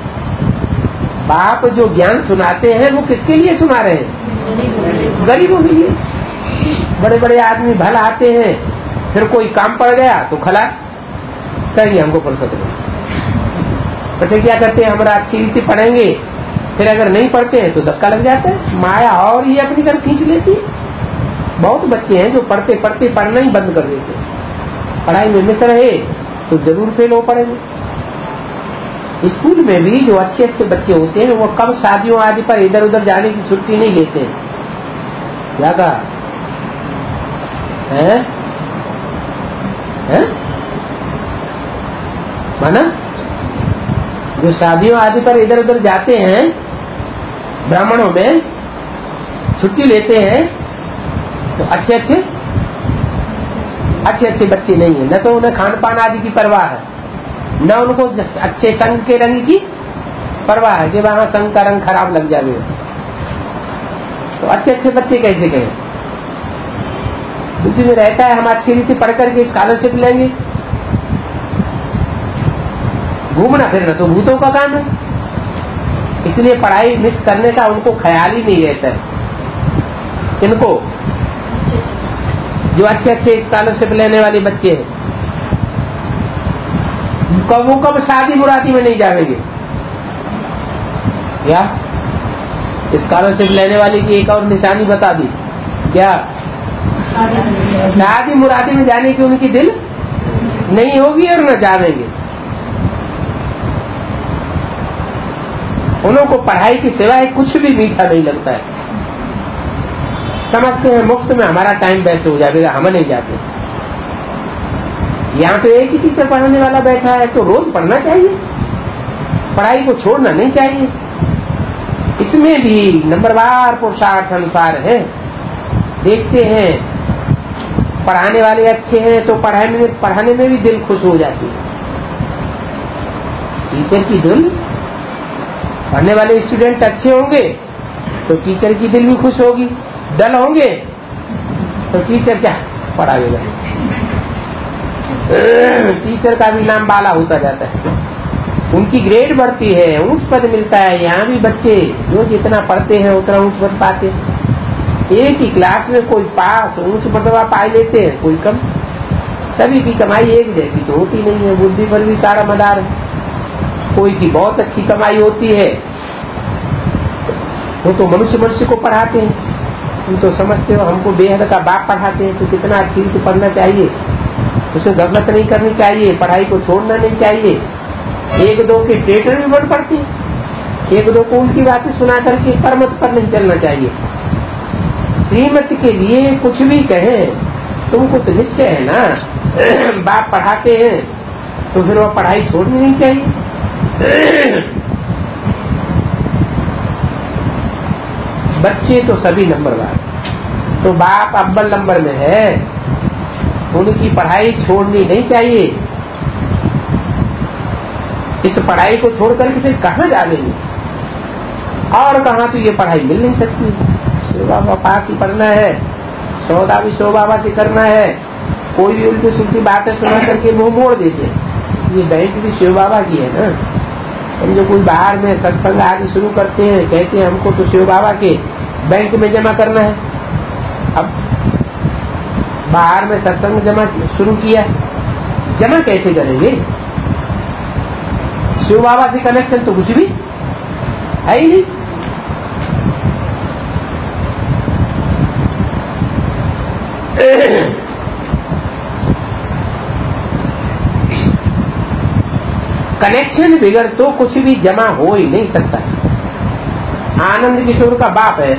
S1: बाप जो ज्ञान सुनाते हैं वो किसके लिए सुना रहे हैं? गरीबों के लिए। बड़े बड़े आदमी भला आते हैं, फिर कोई काम पड़ गया तो खलास, कहेंगे हमको फुर्सत नहीं। तो फिर क्या करते हैं? हमारा अच्छी रीति पढ़ेंगे, फिर अगर नहीं पढ़ते हैं तो धक्का लग जाता है। माया और ही अपनी तरफ खींच लेती है। बहुत बच्चे हैं जो पढ़ते पढ़ते पढ़ना ही बंद कर देते हैं। पढ़ाई में मिस रहे तो जरूर फेल हो पड़ेंगे। स्कूल में भी जो अच्छे अच्छे बच्चे होते हैं वो कब शादियों आदि पर इधर उधर जाने की छुट्टी नहीं लेते हैं। क्या कहा है? है? माना जो शादियों आदि पर इधर उधर जाते हैं, ब्राह्मणों में छुट्टी लेते हैं, तो अच्छे अच्छे अच्छे अच्छे बच्चे नहीं है। न तो उन्हें खान पान आदि की परवाह है, न उनको अच्छे संग के रंग की परवाह है कि वहां संग का रंग खराब लग जाए। तो अच्छे अच्छे बच्चे कैसे कहें? बुद्धि में रहता है हम अच्छी रीति पढ़ करके स्कॉलरशिप लेंगे। घूमना फिरना तो भूतों का काम है, इसलिए पढ़ाई मिस करने का उनको ख्याल ही नहीं रहता है। इनको जो अच्छे अच्छे स्कॉलरशिप लेने वाले बच्चे हैं, कब वो कब शादी मुरादी में नहीं जाएंगे। क्या स्कॉलरशिप लेने वाले की एक और निशानी बता दी? क्या शादी मुरादी में जाने की उनकी दिल नहीं होगी और न जाएंगे। उन लोगों को पढ़ाई की सिवाय कुछ भी मीठा नहीं लगता है। समझते हैं मुफ्त में हमारा टाइम वेस्ट हो जाएगा, हम नहीं जाते। यहाँ पे एक ही टीचर पढ़ाने वाला बैठा है तो रोज पढ़ना चाहिए, पढ़ाई को छोड़ना नहीं चाहिए। इसमें भी नंबरवार पुरुषार्थ अनुसार है। देखते हैं पढ़ाने वाले अच्छे हैं तो पढ़ाने में पढ़ाने में भी दिल खुश हो जाती है। टीचर की दिल, पढ़ने वाले स्टूडेंट अच्छे होंगे तो टीचर की दिल भी खुश होगी। डल होंगे तो टीचर क्या पढ़ाएगा? टीचर का भी नाम बाला होता जाता है, उनकी ग्रेड बढ़ती है, ऊंच पद मिलता है। यहाँ भी बच्चे जो जितना पढ़ते हैं उतना ऊंच पद पाते हैं। एक ही क्लास में कोई पास ऊंच मर्तबा पा लेते हैं, कोई कम। सभी की कमाई एक जैसी तो होती नहीं है, बुद्धि पर भी सारा मदार है। कोई की बहुत अच्छी कमाई होती है, वो तो मनुष्य मनुष्य को पढ़ाते हैं। तुम तो समझते हो हमको बेहद का बाप पढ़ाते हैं, तो कितना अच्छी तो पढ़ना चाहिए, उसे गलत नहीं करनी चाहिए, पढ़ाई को छोड़ना नहीं चाहिए। एक दो के टेटर भी बन पड़ते हैं, एक दो को उनकी बातें सुना करके परमत पर नहीं चलना चाहिए। श्रीमत के लिए कुछ भी कहें, तुमको तो निश्चय है ना बाप पढ़ाते हैं तो फिर वह पढ़ाई छोड़नी नहीं चाहिए। बच्चे तो सभी नंबरवार, तो बाप अव्वल नंबर में है, उनकी पढ़ाई छोड़नी नहीं चाहिए। इस पढ़ाई को छोड़ करके फिर कहाँ जाएंगे? और कहाँ तो ये पढ़ाई मिल नहीं सकती। शिव बाबा पास ही पढ़ना है, सौदा भी शिव बाबा से करना है। कोई भी उल्टी सुलटी बातें सुना करके मुंह मोड़ देते हैं। ये बैंक भी शिव बाबा की है ना। समझो कोई बाहर में सत्संग आदि शुरू करते हैं, कहते हैं हमको तो शिव बाबा के बैंक में जमा करना है। अब बाहर में सत्संग जमा शुरू किया, जमा कैसे करेंगे? शिव बाबा से कनेक्शन तो कुछ भी है ही नहीं। कनेक्शन बिगड़ तो कुछ भी जमा हो ही नहीं सकता। आनंद किशोर का बाप है,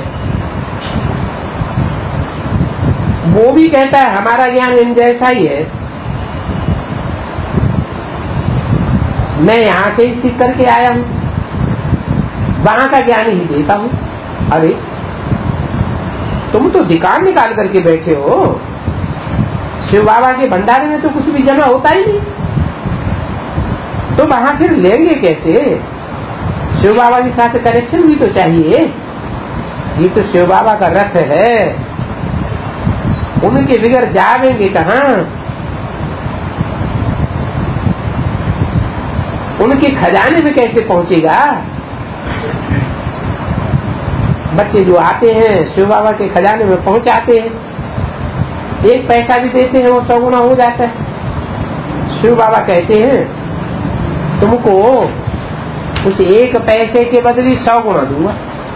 S1: वो भी कहता है हमारा ज्ञान इन जैसा ही है, मैं यहां से ही सीख करके आया हूं, वहां का ज्ञान ही देता हूं। अरे तुम तो दुकान निकाल करके बैठे हो, शिव बाबा के भंडारे में तो कुछ भी जमा होता ही नहीं, तो वहां फिर लेंगे कैसे? शिव बाबा के साथ कनेक्शन भी तो चाहिए। ये तो शिव बाबा का रथ है, उनके बिगड़ जावेंगे कहां? उनके खजाने में कैसे पहुंचेगा? बच्चे जो आते हैं शिव बाबा के खजाने में पहुंचाते हैं, एक पैसा भी देते हैं वो सौ गुना हो जाता है। शिव बाबा कहते हैं तुमको उस एक पैसे के बदले सौ गुना दूंगा,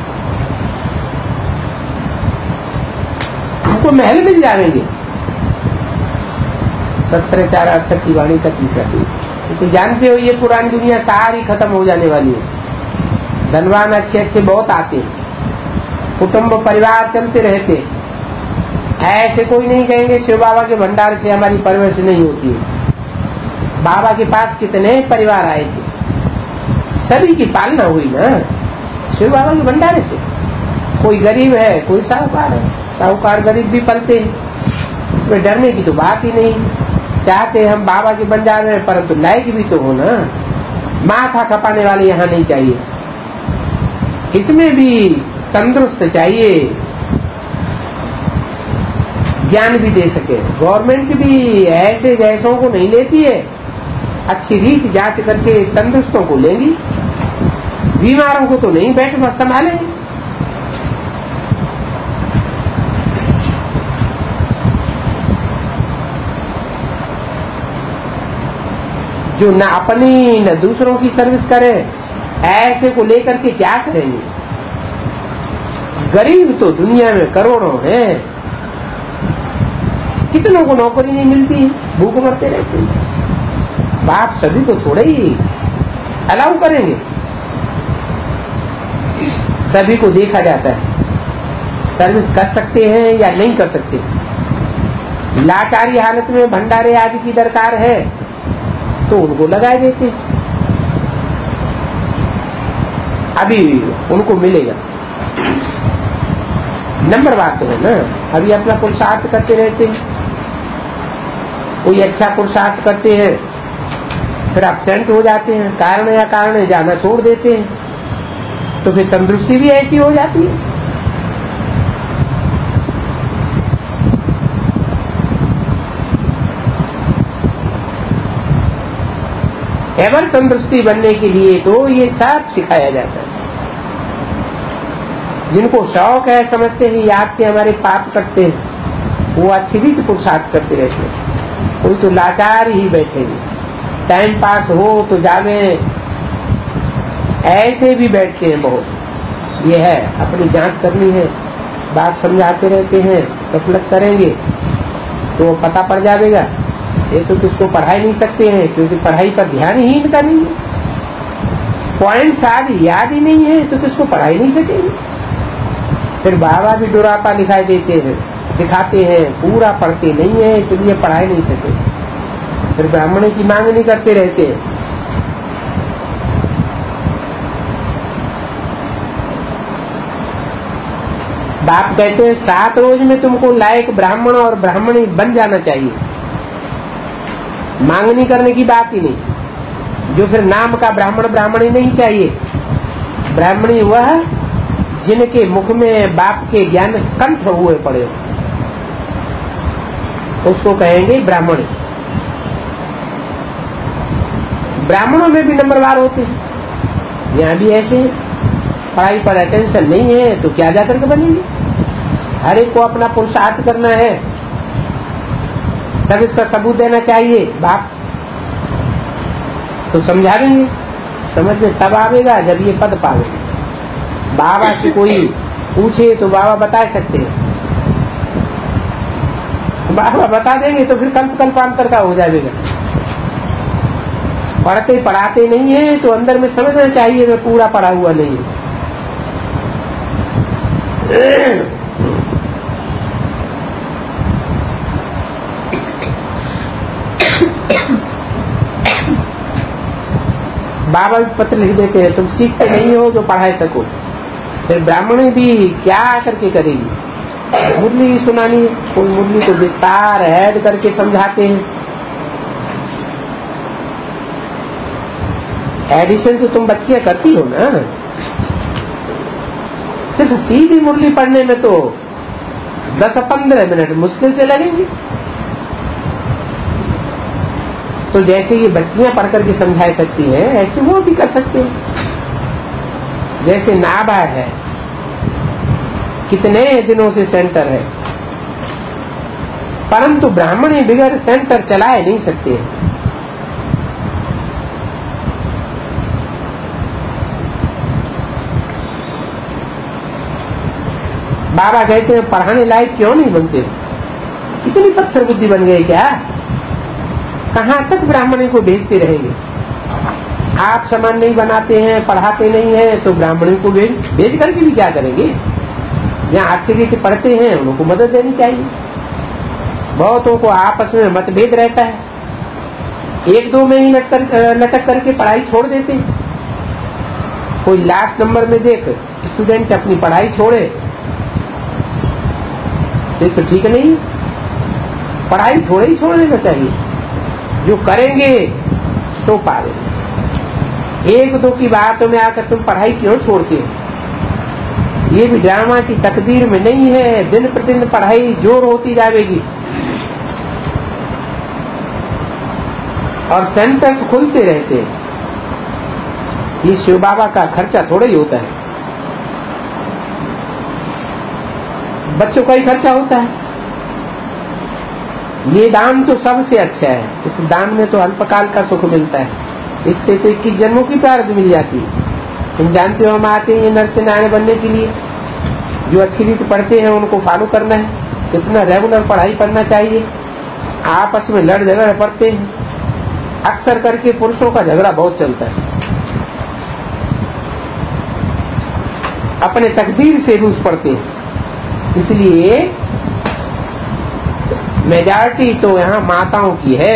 S1: तुमको महल मिल जाएंगे। सत्रह चार अड़सठ की वाणी का तीसरा पेज। तो जानते हो ये पुरानी दुनिया सारी खत्म हो जाने वाली है। धनवान अच्छे अच्छे बहुत आते हैं, कुटुंब परिवार चलते रहते, ऐसे कोई नहीं कहेंगे शिव बाबा के भंडार से हमारी परवरिश नहीं होती है। बाबा के पास कितने परिवार आए थे, सभी की पालना हुई ना शिव बाबा के भंडारे से। कोई गरीब है, कोई साहूकार है, साहूकार गरीब भी पलते हैं, इसमें डरने की तो बात ही नहीं। चाहते हम बाबा के भंडारे में, परंतु लायक भी तो हो ना, माथा खपाने वाले यहाँ नहीं चाहिए, इसमें भी तंदुरुस्त चाहिए, ज्ञान भी दे सके। गवर्नमेंट भी ऐसे जैसों को नहीं लेती है, अच्छी रीत जांच करके तंदुरुस्तों को लेंगी, बीमारों को तो नहीं बैठ बस संभालेंगे। जो न अपनी न दूसरों की सर्विस करे, ऐसे को लेकर के क्या करेंगे? गरीब तो दुनिया में करोड़ों हैं, कितनों को नौकरी नहीं मिलती, भूख मरते रहते हैं। बाप सभी को थोड़े ही अलाउ करेंगे, सभी को देखा जाता है, सर्विस कर सकते हैं या नहीं कर सकते। लाचारी हालत में भंडारे आदि की दरकार है तो उनको लगा देते, अभी उनको मिलेगा। नंबर बात तो है ना, अभी अपना पुरुषार्थ करते रहते हैं, कोई अच्छा पुरुषार्थ करते हैं फिर एब्सेंट हो जाते हैं, कारण या कारण जाना छोड़ देते हैं, तो फिर तंदुरुस्ती भी ऐसी हो जाती है। एवर तंदुरुस्ती बनने के लिए तो ये सब सिखाया जाता है। जिनको शौक है, समझते हैं याद से हमारे पाप करते हैं, वो अच्छी रीत पुरुषार्थ करते रहते हैं। कोई तो लाचार ही बैठेंगे, टाइम पास हो तो जावे, ऐसे भी बैठते हैं बहुत। ये है अपनी जांच करनी है, बात समझाते रहते हैं, गफलत करेंगे तो पता पड़ जाएगा। ये तो किसको पढ़ाई नहीं सकते हैं, क्योंकि पढ़ाई पर ध्यान ही इनका नहीं है, पॉइंट सारी याद ही नहीं है, तो किसको पढ़ाई नहीं सकेंगे। फिर बाबा भी डुरापा दिखाई देते हैं, दिखाते हैं, पूरा पढ़ते नहीं है इसलिए पढ़ाई नहीं सके, फिर ब्राह्मण की मांग नहीं करते रहते हैं। बाप कहते हैं सात रोज में तुमको लायक ब्राह्मण और ब्राह्मणी बन जाना चाहिए, मांगनी करने की बात ही नहीं। जो फिर नाम का ब्राह्मण ब्राह्मणी नहीं चाहिए, ब्राह्मणी वह जिनके मुख में बाप के ज्ञान कंठ हुए पड़े, उसको कहेंगे ब्राह्मणी। ब्राह्मणों में भी नंबरवार होते हैं, यहाँ भी ऐसे हैं, पढ़ाई पर अटेंशन नहीं है तो क्या जाकर के बनेंगे। हर एक को अपना पुरुषार्थ करना है, सब इसका सबूत देना चाहिए। बाप तो समझाएंगे, समझ में तब आवेगा जब ये पद पावेंगे। बाबा से कोई पूछे तो बाबा बता सकते हैं, बाबा बता देंगे तो फिर कल्प कल्पांतर का हो जाएगा। पढ़ते पढ़ाते नहीं है तो अंदर में समझना चाहिए मैं पूरा पढ़ा हुआ नहीं है। बाबा भी पत्र लिख देते हैं, तुम सीखते नहीं हो जो पढ़ा सको। फिर ब्राह्मणी भी क्या करके करेगी, मुरली सुनानी है, कोई मुरली को विस्तार ऐड करके समझाते हैं। एडिशन तो तुम बच्चियां करती हो ना, सिर्फ सीधी मुरली पढ़ने में तो दस पंद्रह मिनट मुश्किल से लगेंगे। तो जैसे ये बच्चियां पढ़ करके समझा सकती हैं ऐसे वो भी कर सकते हैं। जैसे नाभा है, कितने दिनों से सेंटर है, परंतु ब्राह्मणी बिगड़ सेंटर चलाए नहीं सकते हैं। बाबा कहते हैं पढ़ाने लायक क्यों नहीं बनते, इतनी पत्थर बुद्धि बन गई क्या, कहां तक ब्राह्मणी को भेजते रहेंगे। आप समान नहीं बनाते हैं, पढ़ाते नहीं हैं तो ब्राह्मणी को भेज भेज करके भी क्या करेंगे। जहाँ अच्छे रीति पढ़ते हैं उनको मदद देनी चाहिए। बहुतों को आपस में मतभेद रहता है, एक दो में ही लटक लटक करके पढ़ाई छोड़ देते हैं। कोई लास्ट नंबर में देख स्टूडेंट अपनी पढ़ाई छोड़े तो ठीक नहीं, पढ़ाई थोड़े ही छोड़ देना चाहिए, जो करेंगे तो पावे। एक दो की बातों में आकर तुम पढ़ाई क्यों छोड़ते हो, ये भी ड्रामा की तकदीर में नहीं है। दिन प्रतिदिन पढ़ाई जोर होती जाएगी और सेंटर्स खुलते रहते हैं। ये शिव बाबा का खर्चा थोड़ा ही होता है, बच्चों का ही खर्चा होता है। ये दान तो सबसे अच्छा है, इस दान में तो अल्पकाल का सुख मिलता है, इससे तो इक्कीस जन्मों की प्रारब्ध मिल जाती है। तुम जानते हो हम आते हैं नर से नारायण बनने के लिए, जो अच्छी रीति पढ़ते हैं उनको फॉलो करना है, कितना रेगुलर पढ़ाई करना चाहिए। आपस में लड़ झगड़ पड़ते हैं, अक्सर करके पुरुषों का झगड़ा बहुत चलता है, अपने तकदीर से रूस पड़ते हैं। इसलिए मेजॉरिटी तो यहाँ माताओं की है।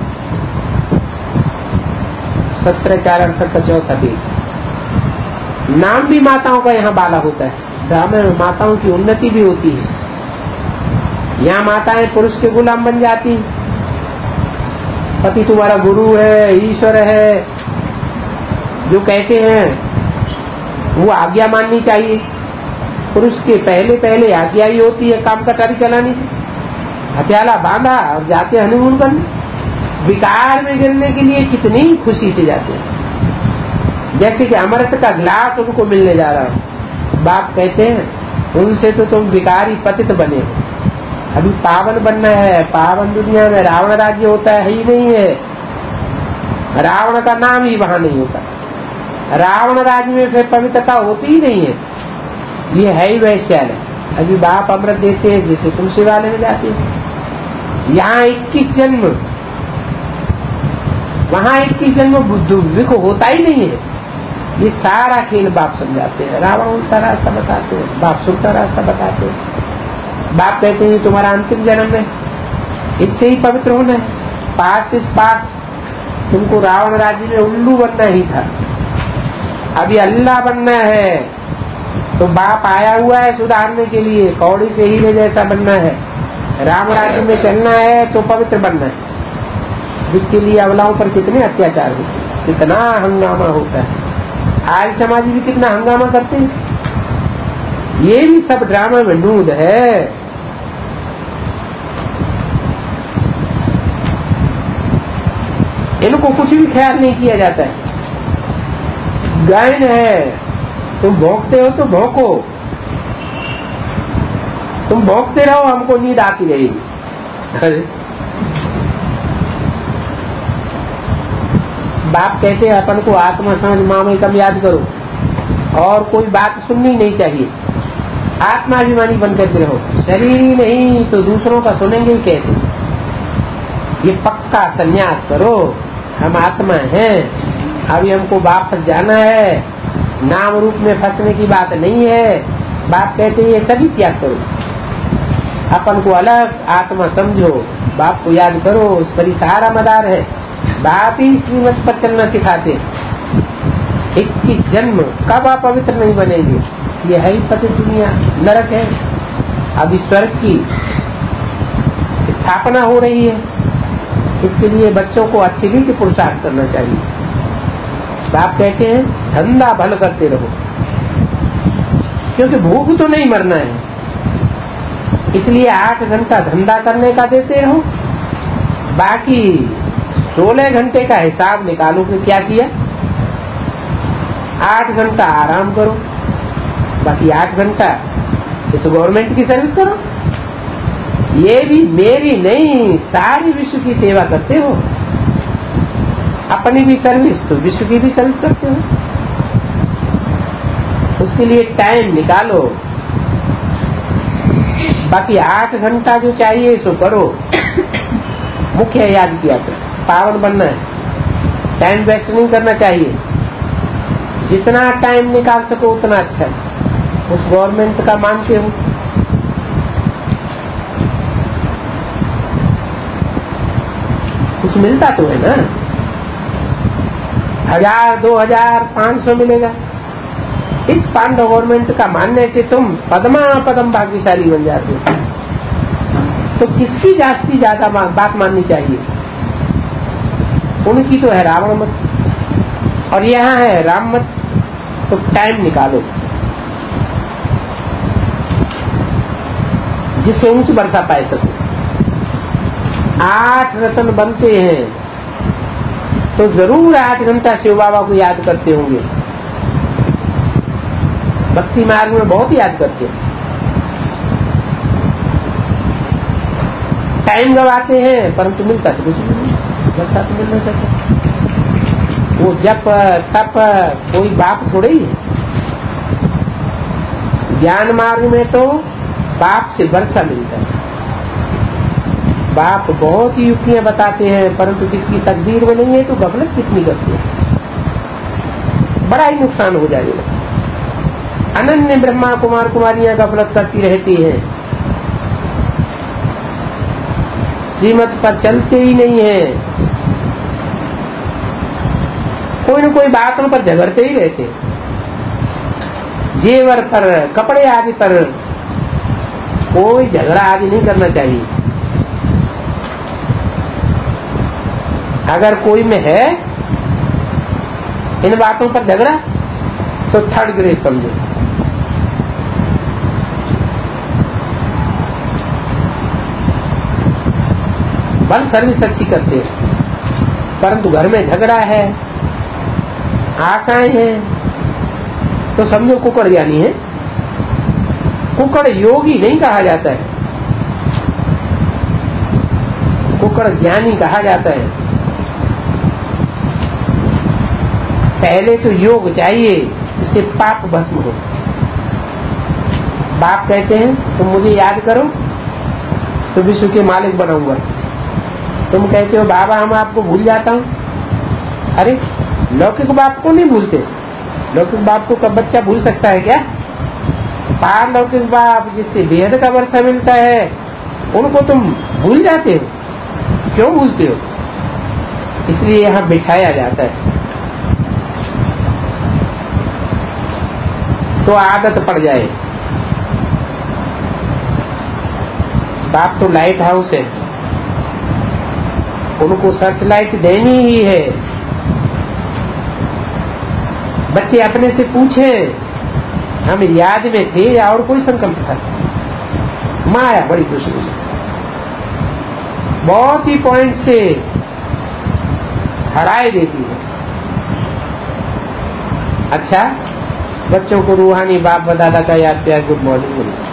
S1: सत्रह चार अड़सठ का चौथा पेज, नाम भी माताओं का यहाँ बाला होता है। ड्रामे में माताओं की उन्नति भी होती है। यहाँ माताएं पुरुष के गुलाम बन जाती, पति तुम्हारा गुरु है, ईश्वर है, जो कहते हैं वो आज्ञा माननी चाहिए। पुरुष के पहले पहले आज्ञा ही होती है काम कटारी चलानी, हथियाला बांधा और जाते हनीमून करने। विकार में गिरने के लिए कितनी खुशी से जाते हैं, जैसे कि अमृत का ग्लास उनको मिलने जा रहा हो। बाप कहते हैं उनसे तो तुम विकारी पतित बने हो, अभी पावन बनना है। पावन दुनिया में रावण राज्य होता है ही नहीं है, रावण का नाम ही वहां नहीं होता। रावण राज्य में फिर पवित्रता होती ही नहीं है, ये है ही वैश्यालय। अभी बाप अमृत देते हैं जैसे तुलसी वाले में जाते हैं, यहाँ इक्कीस जन्म, वहां इक्कीस जन्म बुद्धू विख होता ही नहीं है। ये सारा खेल बाप समझाते हैं। रावण उल्टा रास्ता बताते हैं, बाप सुल्टा रास्ता बताते हैं। बाप कहते हैं तुम्हारा अंतिम जन्म है, इससे ही पवित्र होना है। पास इस पास तुमको रावण राज्य में उल्लू बनना ही था, अभी अल्लाह बनना है। तो बाप आया हुआ है सुधारने के लिए, कौड़ी से हीरे जैसा बनना है। राम राज्य में चलना है तो पवित्र बनना है। जिसके लिए अवलाओं पर कितने अत्याचार होते हैं, कितना हंगामा होता है। आज समाजी भी कितना हंगामा करते हैं। ये भी सब ड्रामा में नूद है। इनको कुछ भी ख्याल नहीं किया जाता है। गायन है, तुम भौंकते हो तो भौंको, तुम भौंकते रहो, हमको नींद आती रहेगी। बाप कहते हैं अपन को आत्मा समझ मामे कम याद करो। और कोई बात सुननी नहीं चाहिए। आत्माभिमानी बनकर के रहो। शरीर ही नहीं तो दूसरों का सुनेंगे ही कैसे। ये पक्का संन्यास करो। हम आत्मा हैं, अभी हमको वापस जाना है। नाम रूप में फंसने की बात नहीं है। बाप कहते हैं ये सभी त्याग करो, अपन को अलग आत्मा समझो, बाप को याद करो, उस पर ही सहारा मदार है। बाप ही श्रीमत पर चलना सिखाते। इक्कीस जन्म कब आप पवित्र नहीं बनेंगे? ये है ही पति दुनिया, नरक है। अभी स्वर्ग की स्थापना हो रही है। इसके लिए बच्चों को अच्छी रीति पुरुषार्थ करना चाहिए। बाप कहते हैं धंधा भल करते रहो, क्योंकि भूख तो नहीं मरना है। इसलिए आठ घंटा धंधा करने का देते रहो, बाकी सोलह घंटे का हिसाब निकालो कि क्या किया। आठ घंटा आराम करो, बाकी आठ घंटा इस गवर्नमेंट की सर्विस करो। ये भी मेरी नहीं, सारी विश्व की सेवा करते हो। अपनी भी सर्विस तो विश्व की भी सर्विस करते हो। उसके लिए टाइम निकालो, बाकी आठ घंटा जो चाहिए सो करो। मुख्य याद किया तो पावन बनना है, टाइम वेस्ट नहीं करना चाहिए। जितना टाइम निकाल सको उतना अच्छा है। उस गवर्नमेंट का मानते हो, कुछ मिलता तो है ना, हजार दो हजार पांच सौ मिलेगा। इस पांडव गवर्नमेंट का मानने से तुम पद्मा पदम भाग्यशाली बन जाते हो। तो किसकी जास्ती ज्यादा बात माननी चाहिए? उनकी तो है रावण मत, और यहाँ है राम मत। तो टाइम निकालो जिससे ऊंच वर्षा पाए सको। आठ रत्न बनते हैं तो जरूर आठ घंटा शिव बाबा को याद करते होंगे। भक्ति मार्ग में बहुत याद करते हैं। टाइम गवाते हैं परंतु मिलता तो कुछ नहीं, वर्षा तो मिल नहीं सकता। वो जप तप कोई बाप थोड़े ही है। ज्ञान मार्ग में तो बाप से वर्षा मिलता है। बाप बहुत ही युक्तियां बताते हैं, परंतु किसी तकदीर में नहीं है तो गफलत कितनी करते हैं, बड़ा ही नुकसान हो जाएगा। अनन्य ब्रह्मा कुमार कुमारियां गफलत करती रहती हैं, श्रीमत पर चलते ही नहीं है। कोई न कोई बातों पर झगड़ते ही रहते, जेवर पर, कपड़े आदि पर। कोई झगड़ा आदि नहीं करना चाहिए। अगर कोई में है इन बातों पर झगड़ा तो थर्ड ग्रेड समझो। बल सर्विस अच्छी करते हैं, परंतु घर में झगड़ा है, आशाएं हैं, तो समझो कुकड़ ज्ञानी है। कुकड़ योगी नहीं कहा जाता है, कुकड़ ज्ञानी कहा जाता है। पहले तो योग चाहिए, इससे पाप भस्म हो। बाप कहते हैं तुम मुझे याद करो तो विश्व के मालिक बनाऊंगा। तुम कहते हो बाबा हम आपको भूल जाता हूं। अरे लौकिक बाप को नहीं भूलते। लौकिक बाप को कब बच्चा भूल सकता है क्या? पारलौकिक बाप जिससे बेहद का वर्षा मिलता है उनको तुम भूल जाते हो। क्यों भूलते हो? इसलिए यहां बिठाया जाता है तो आदत पड़ जाए। बाप तो लाइट हाउस है, उनको सर्च लाइट देनी ही है। बच्चे अपने से पूछे हम याद में थे या और कोई संकल्प था। माया बड़ी दुश्मन है, बहुत ही पॉइंट से हराए देती है। अच्छा, बच्चों को रूहानी बाप दादा का याद प्यार गुड मॉर्निंग।